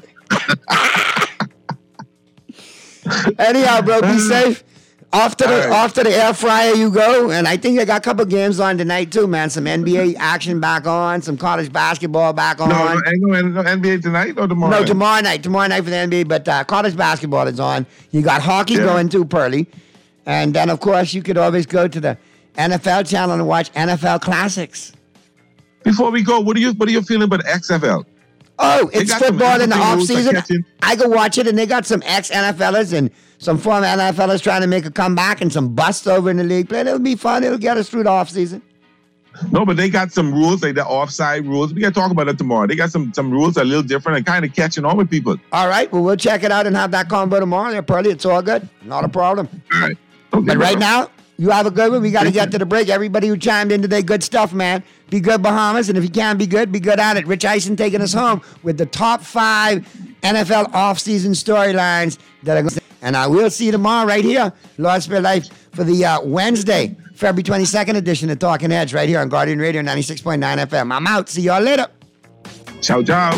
Anyhow, bro, be safe. Off to the air fryer you go, and I think I got a couple games on tonight too, man. Some NBA action back on, some college basketball back on. No NBA tonight or tomorrow? No, tomorrow night. Tomorrow night for the NBA, but college basketball is on. You got hockey going too, Pearly. And then, of course, you could always go to the NFL channel and watch NFL Classics. Before we go, what are you feeling about XFL? Oh, it's football in the offseason. I go watch it, and they got some ex-NFLers and some former NFLers trying to make a comeback and some busts over in the league. But it'll be fun. It'll get us through the offseason. No, but they got some rules, like the offside rules. We got to talk about it tomorrow. They got some rules that are a little different and kind of catching on with people. All right. Well, we'll check it out and have that combo tomorrow. There, Pearly. It's all good. Not a problem. All right. Okay, but right now, You have a good one. We got to get to the break. Everybody who chimed in today, good stuff, man. Be good, Bahamas. And if you can be good at it. Rich Eisen taking us home with the top 5 NFL offseason storylines that are going to. And I will see you tomorrow right here, Lord Spare Life, for the Wednesday, February 22nd edition of Talking Heads right here on Guardian Radio 96.9 FM. I'm out. See y'all later. Ciao, ciao.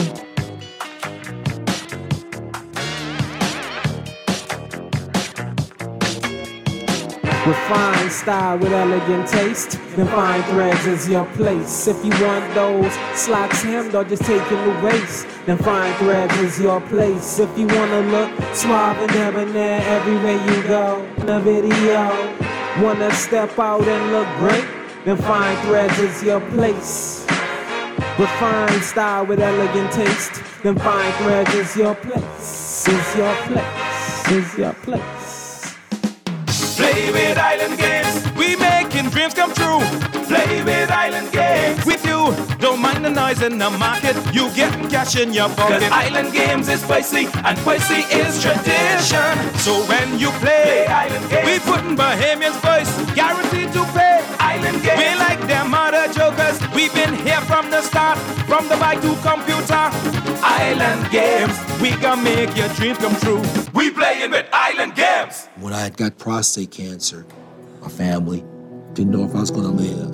Refined style with elegant taste, then fine threads is your place. If you want those slacks hemmed or just taking the waist, then fine threads is your place. If you wanna look suave and debonair everywhere you go in the video, wanna step out and look great, then fine threads is your place. Refined style with elegant taste, then fine threads is your place. Is your place. Is your place. Play with Island Games, we making dreams come true. Play with Island Games, with you, don't mind the noise in the market. You getting cash in your pocket. 'Cause Island Games is spicy, and spicy is tradition. So when you play Island Games, we putting Bahamians first, guaranteed to pay. Island Games, we like them other jokers. We've been here from the start, from the bike to computer. Island Games, we gonna make your dreams come true. We playing with Island Games. When I got prostate cancer, my family didn't know if I was going to live.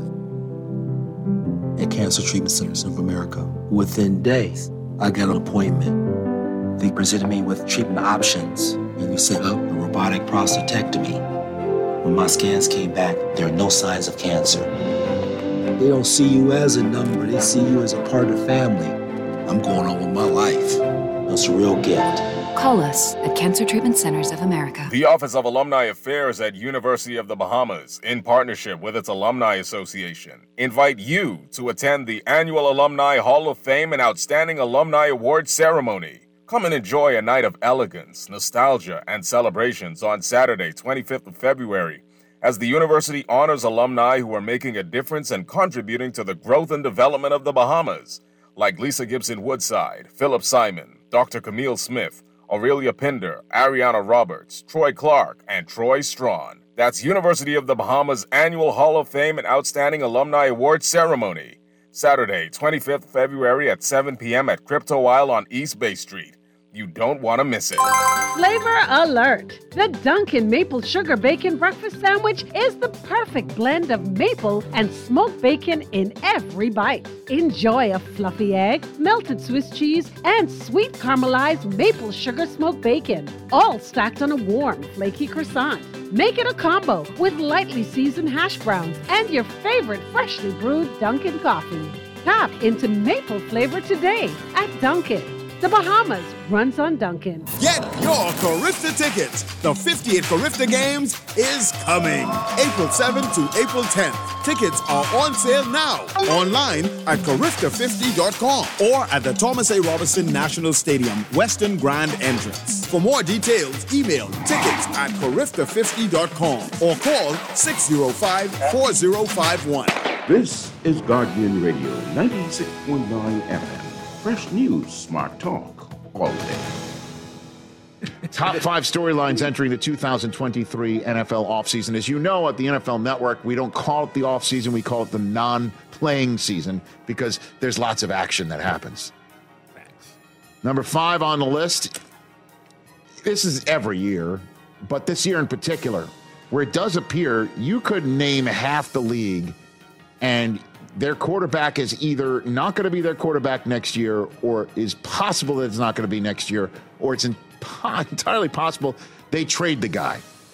At Cancer Treatment Centers of America, within days, I got an appointment. They presented me with treatment options, and we set up a robotic prostatectomy. When my scans came back, there are no signs of cancer. They don't see you as a number, they see you as a part of the family. I'm going on with my life. That's a real gift. Call us at Cancer Treatment Centers of America. The Office of Alumni Affairs at University of the Bahamas, in partnership with its Alumni Association, invite you to attend the annual Alumni Hall of Fame and Outstanding Alumni Award Ceremony. Come and enjoy a night of elegance, nostalgia, and celebrations on Saturday, 25th of February, as the university honors alumni who are making a difference and contributing to the growth and development of the Bahamas, like Lisa Gibson Woodside, Philip Simon, Dr. Camille Smith, Aurelia Pinder, Ariana Roberts, Troy Clark, and Troy Strawn. That's University of the Bahamas Annual Hall of Fame and Outstanding Alumni Award Ceremony, Saturday, 25th February at 7 p.m. at Crypto Isle on East Bay Street. You don't want to miss it. Flavor alert! The Dunkin' Maple Sugar Bacon Breakfast Sandwich is the perfect blend of maple and smoked bacon in every bite. Enjoy a fluffy egg, melted Swiss cheese, and sweet caramelized maple sugar smoked bacon, all stacked on a warm, flaky croissant. Make it a combo with lightly seasoned hash browns and your favorite freshly brewed Dunkin' coffee. Tap into maple flavor today at Dunkin'. The Bahamas runs on Dunkin'. Get your Carifta tickets. The 50th Carifta Games is coming. April 7th to April 10th. Tickets are on sale now. Online at Carifta50.com or at the Thomas A. Robinson National Stadium, Western Grand Entrance. For more details, email tickets at Carifta50.com or call 605-4051. This is Guardian Radio 96.9 FM. Fresh news, smart talk, all day. Top 5 storylines entering the 2023 NFL offseason. As you know, at the NFL Network, we don't call it the offseason, we call it the non-playing season because there's lots of action that happens. Number 5 on the list, this is every year, but this year in particular, where it does appear you could name half the league and their quarterback is either not going to be their quarterback next year, or is possible that it's not going to be next year, or it's entirely possible they trade the guy.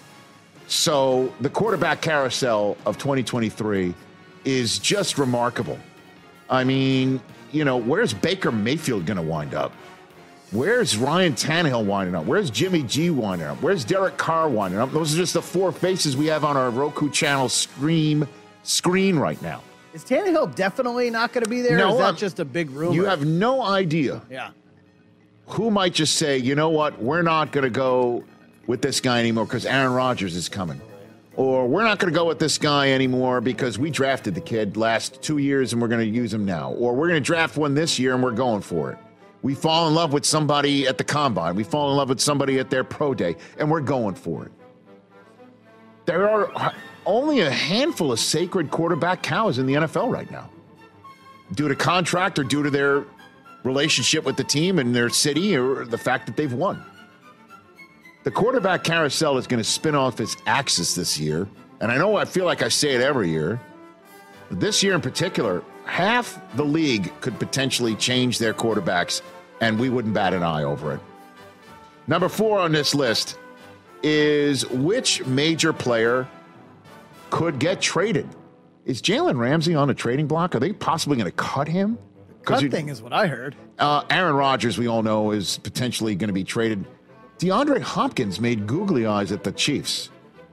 So the quarterback carousel of 2023 is just remarkable. I mean, you know, where's Baker Mayfield going to wind up? Where's Ryan Tannehill winding up? Where's Jimmy G winding up? Where's Derek Carr winding up? Those are just the 4 faces we have on our Roku channel screen right now. Is Tannehill definitely not going to be there? No, or is that just a big rumor? You have no idea. Yeah. Who might just say, you know what, we're not going to go with this guy anymore because Aaron Rodgers is coming. Or we're not going to go with this guy anymore because we drafted the kid last 2 years and we're going to use him now. Or we're going to draft one this year and we're going for it. We fall in love with somebody at the combine. We fall in love with somebody at their pro day and we're going for it. There are only a handful of sacred quarterback cows in the NFL right now. Due to contract or due to their relationship with the team and their city or the fact that they've won. The quarterback carousel is going to spin off its axis this year. And I feel like I say it every year. But this year in particular, half the league could potentially change their quarterbacks, and we wouldn't bat an eye over it. Number 4 on this list is which major player could get traded? Is Jalen Ramsey on a trading block? Are they possibly going to cut him? Cut thing is what I heard. Aaron Rodgers, we all know, is potentially going to be traded. DeAndre Hopkins made googly eyes at the Chiefs.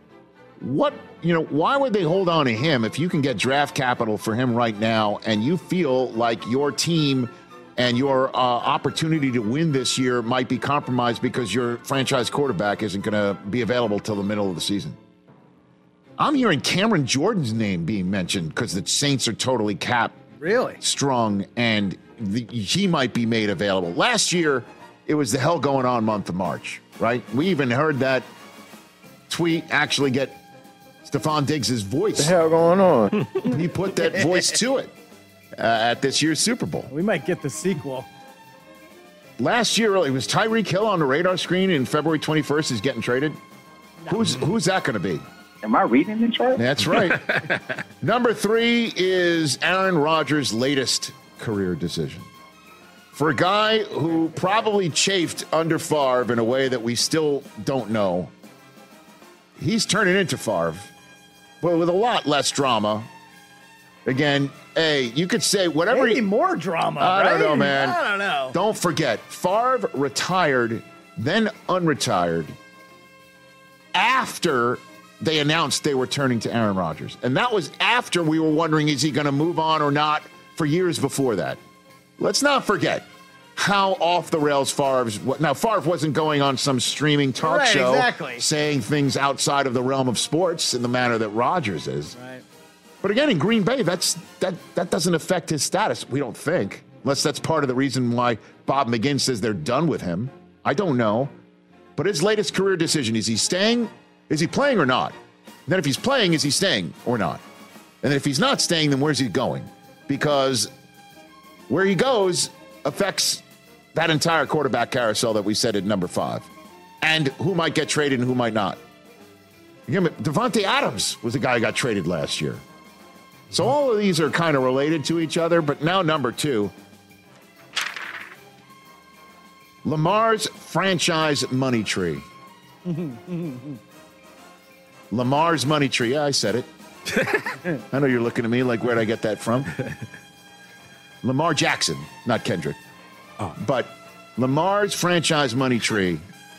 Why would they hold on to him if you can get draft capital for him right now and you feel like your team and your opportunity to win this year might be compromised because your franchise quarterback isn't going to be available till the middle of the season? I'm hearing Cameron Jordan's name being mentioned because the Saints are totally cap strong and he might be made available. Last year, it was the hell going on month of March, right? We even heard that tweet actually get Stephon Diggs' voice. What the hell going on? He put that voice to it at this year's Super Bowl. We might get the sequel. Last year, it was Tyreek Hill on the radar screen, and February 21st is getting traded. Who's that going to be? Am I reading this right? That's right. Number 3 is Aaron Rodgers' latest career decision. For a guy who probably chafed under Favre in a way that we still don't know, he's turning into Favre, but with a lot less drama. Again, you could say whatever. Maybe more drama, I don't know, man. I don't know. Don't forget, Favre retired, then unretired after they announced they were turning to Aaron Rodgers. And that was after we were wondering, is he going to move on or not, for years before that. Let's not forget how off the rails Favre's. Now, Favre wasn't going on some streaming talk show saying things outside of the realm of sports in the manner that Rodgers is. Right. But again, in Green Bay, that doesn't affect his status, we don't think, unless that's part of the reason why Bob McGinn says they're done with him. I don't know. But his latest career decision, is he staying? Is he playing or not? And then if he's playing, is he staying or not? And then if he's not staying, then where's he going? Because where he goes affects that entire quarterback carousel that we said at number 5. And who might get traded and who might not. Again, Devontae Adams was the guy who got traded last year. So all of these are kind of related to each other, but now number 2. Lamar's franchise money tree. Lamar's money tree. Yeah, I said it. I know you're looking at me like, where'd I get that from? Lamar Jackson, not Kendrick. But Lamar's franchise money tree.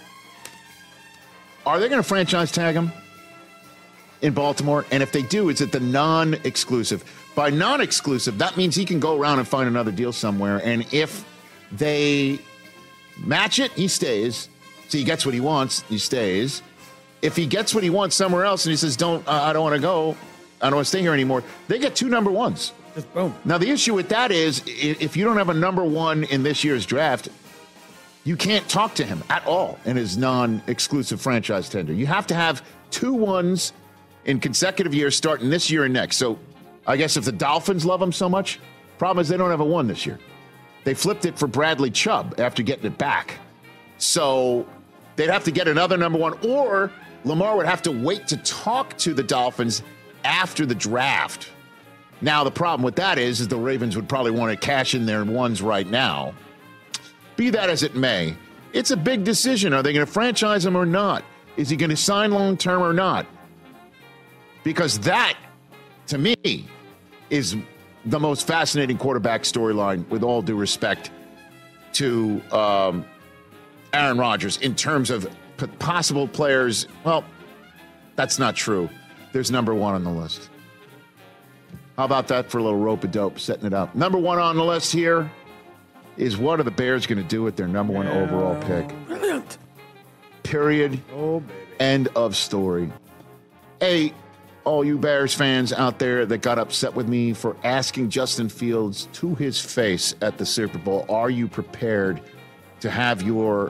Are they going to franchise tag him in Baltimore? And if they do, is it the non-exclusive? By non-exclusive, that means he can go around and find another deal somewhere. And if they match it, he stays. So he gets what he wants, he stays. If he gets what he wants somewhere else and he says, I don't want to go, I don't want to stay here anymore, they get 2 number 1s. Just boom. Now, the issue with that is if you don't have a number 1 in this year's draft, you can't talk to him at all in his non-exclusive franchise tender. You have to have 2 1s in consecutive years starting this year and next. So I guess if the Dolphins love him so much, problem is they don't have a 1 this year. They flipped it for Bradley Chubb after getting it back. So they'd have to get another number 1, or Lamar would have to wait to talk to the Dolphins after the draft. Now, the problem with that is the Ravens would probably want to cash in their 1s right now. Be that as it may, it's a big decision. Are they going to franchise him or not? Is he going to sign long-term or not? Because that, to me, is the most fascinating quarterback storyline, with all due respect to Aaron Rodgers, in terms of possible players. Well, that's not true. There's number 1 on the list. How about that for a little rope-a-dope, setting it up? Number 1 on the list here is, what are the Bears going to do with their number 1 overall pick? Brilliant. Period. Oh, baby. End of story. Hey, all you Bears fans out there that got upset with me for asking Justin Fields to his face at the Super Bowl, are you prepared to have your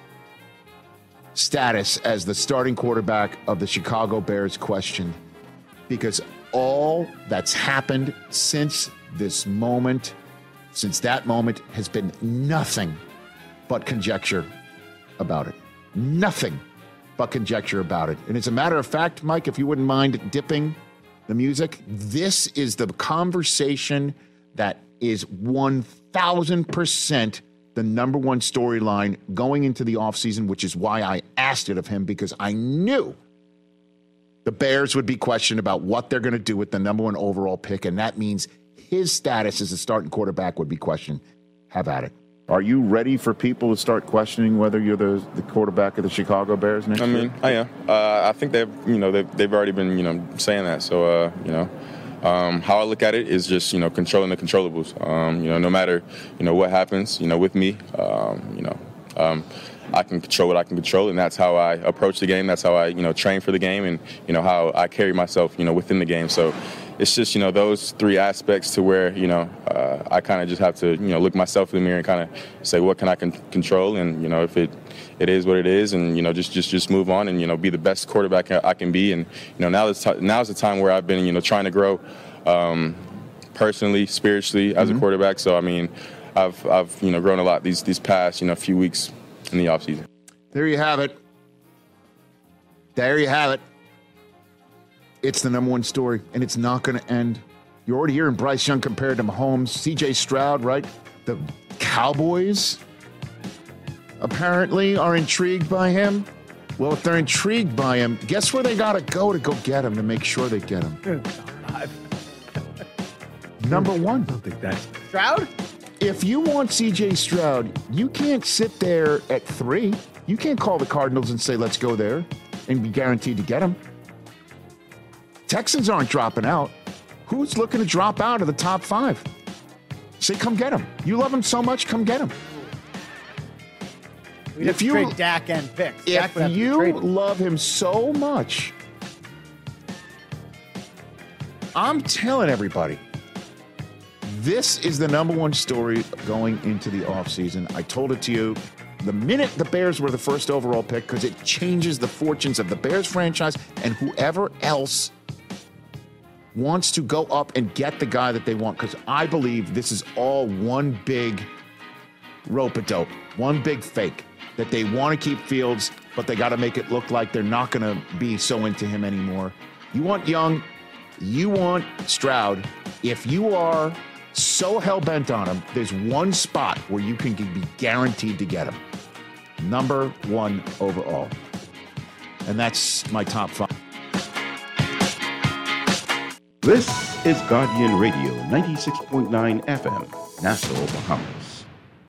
status as the starting quarterback of the Chicago Bears questioned? because all that's happened since that moment has been nothing but conjecture about it. Nothing but conjecture about it. And as a matter of fact, Mike, if you wouldn't mind dipping the music, this is the conversation that is 1,000% the number one storyline going into the offseason, which is why I asked it of him, because I knew the Bears would be questioned about what they're going to do with the number one overall pick, and that means his status as a starting quarterback would be questioned. Have at it. Are you ready for people to start questioning whether you're the quarterback of the Chicago Bears next year? I mean, I am. I think they've already been saying that. So how I look at it is just controlling the controllables. No matter what happens with me, I can control what I can control, and that's how I approach the game. That's how I train for the game, and how I carry myself within the game. So it's just those three aspects to where I kind of just have to look myself in the mirror and kind of say what can I control, and if it is what it is, and just move on and be the best quarterback I can be. And now's the time where I've been trying to grow personally, spiritually as a quarterback. So I mean, I've grown a lot these past few weeks in the offseason. There you have it. There you have it. It's the number one story, and it's not going to end. You're already hearing Bryce Young compared to Mahomes. C.J. Stroud, right? The Cowboys apparently are intrigued by him. Well, if they're intrigued by him, guess where they got to go get him, to make sure they get him? Number one. I don't think that's Stroud? If you want C.J. Stroud, you can't sit there at 3. You can't call the Cardinals and say, let's go there, and be guaranteed to get him. Texans aren't dropping out. Who's looking to drop out of the top 5? Say, come get him. You love him so much, come get him. We'd have to trade Dak and picks. If you love him so much, I'm telling everybody, this is the number one story going into the offseason. I told it to you the minute the Bears were the first overall pick, because it changes the fortunes of the Bears franchise and whoever else wants to go up and get the guy that they want, because I believe this is all one big rope-a-dope, one big fake, that they want to keep Fields, but they got to make it look like they're not going to be so into him anymore. You want Young, you want Stroud. If you are so hell-bent on him, there's one spot where you can be guaranteed to get him. Number one overall. And that's my top 5. This is Guardian Radio, 96.9 FM, Nassau, Bahamas.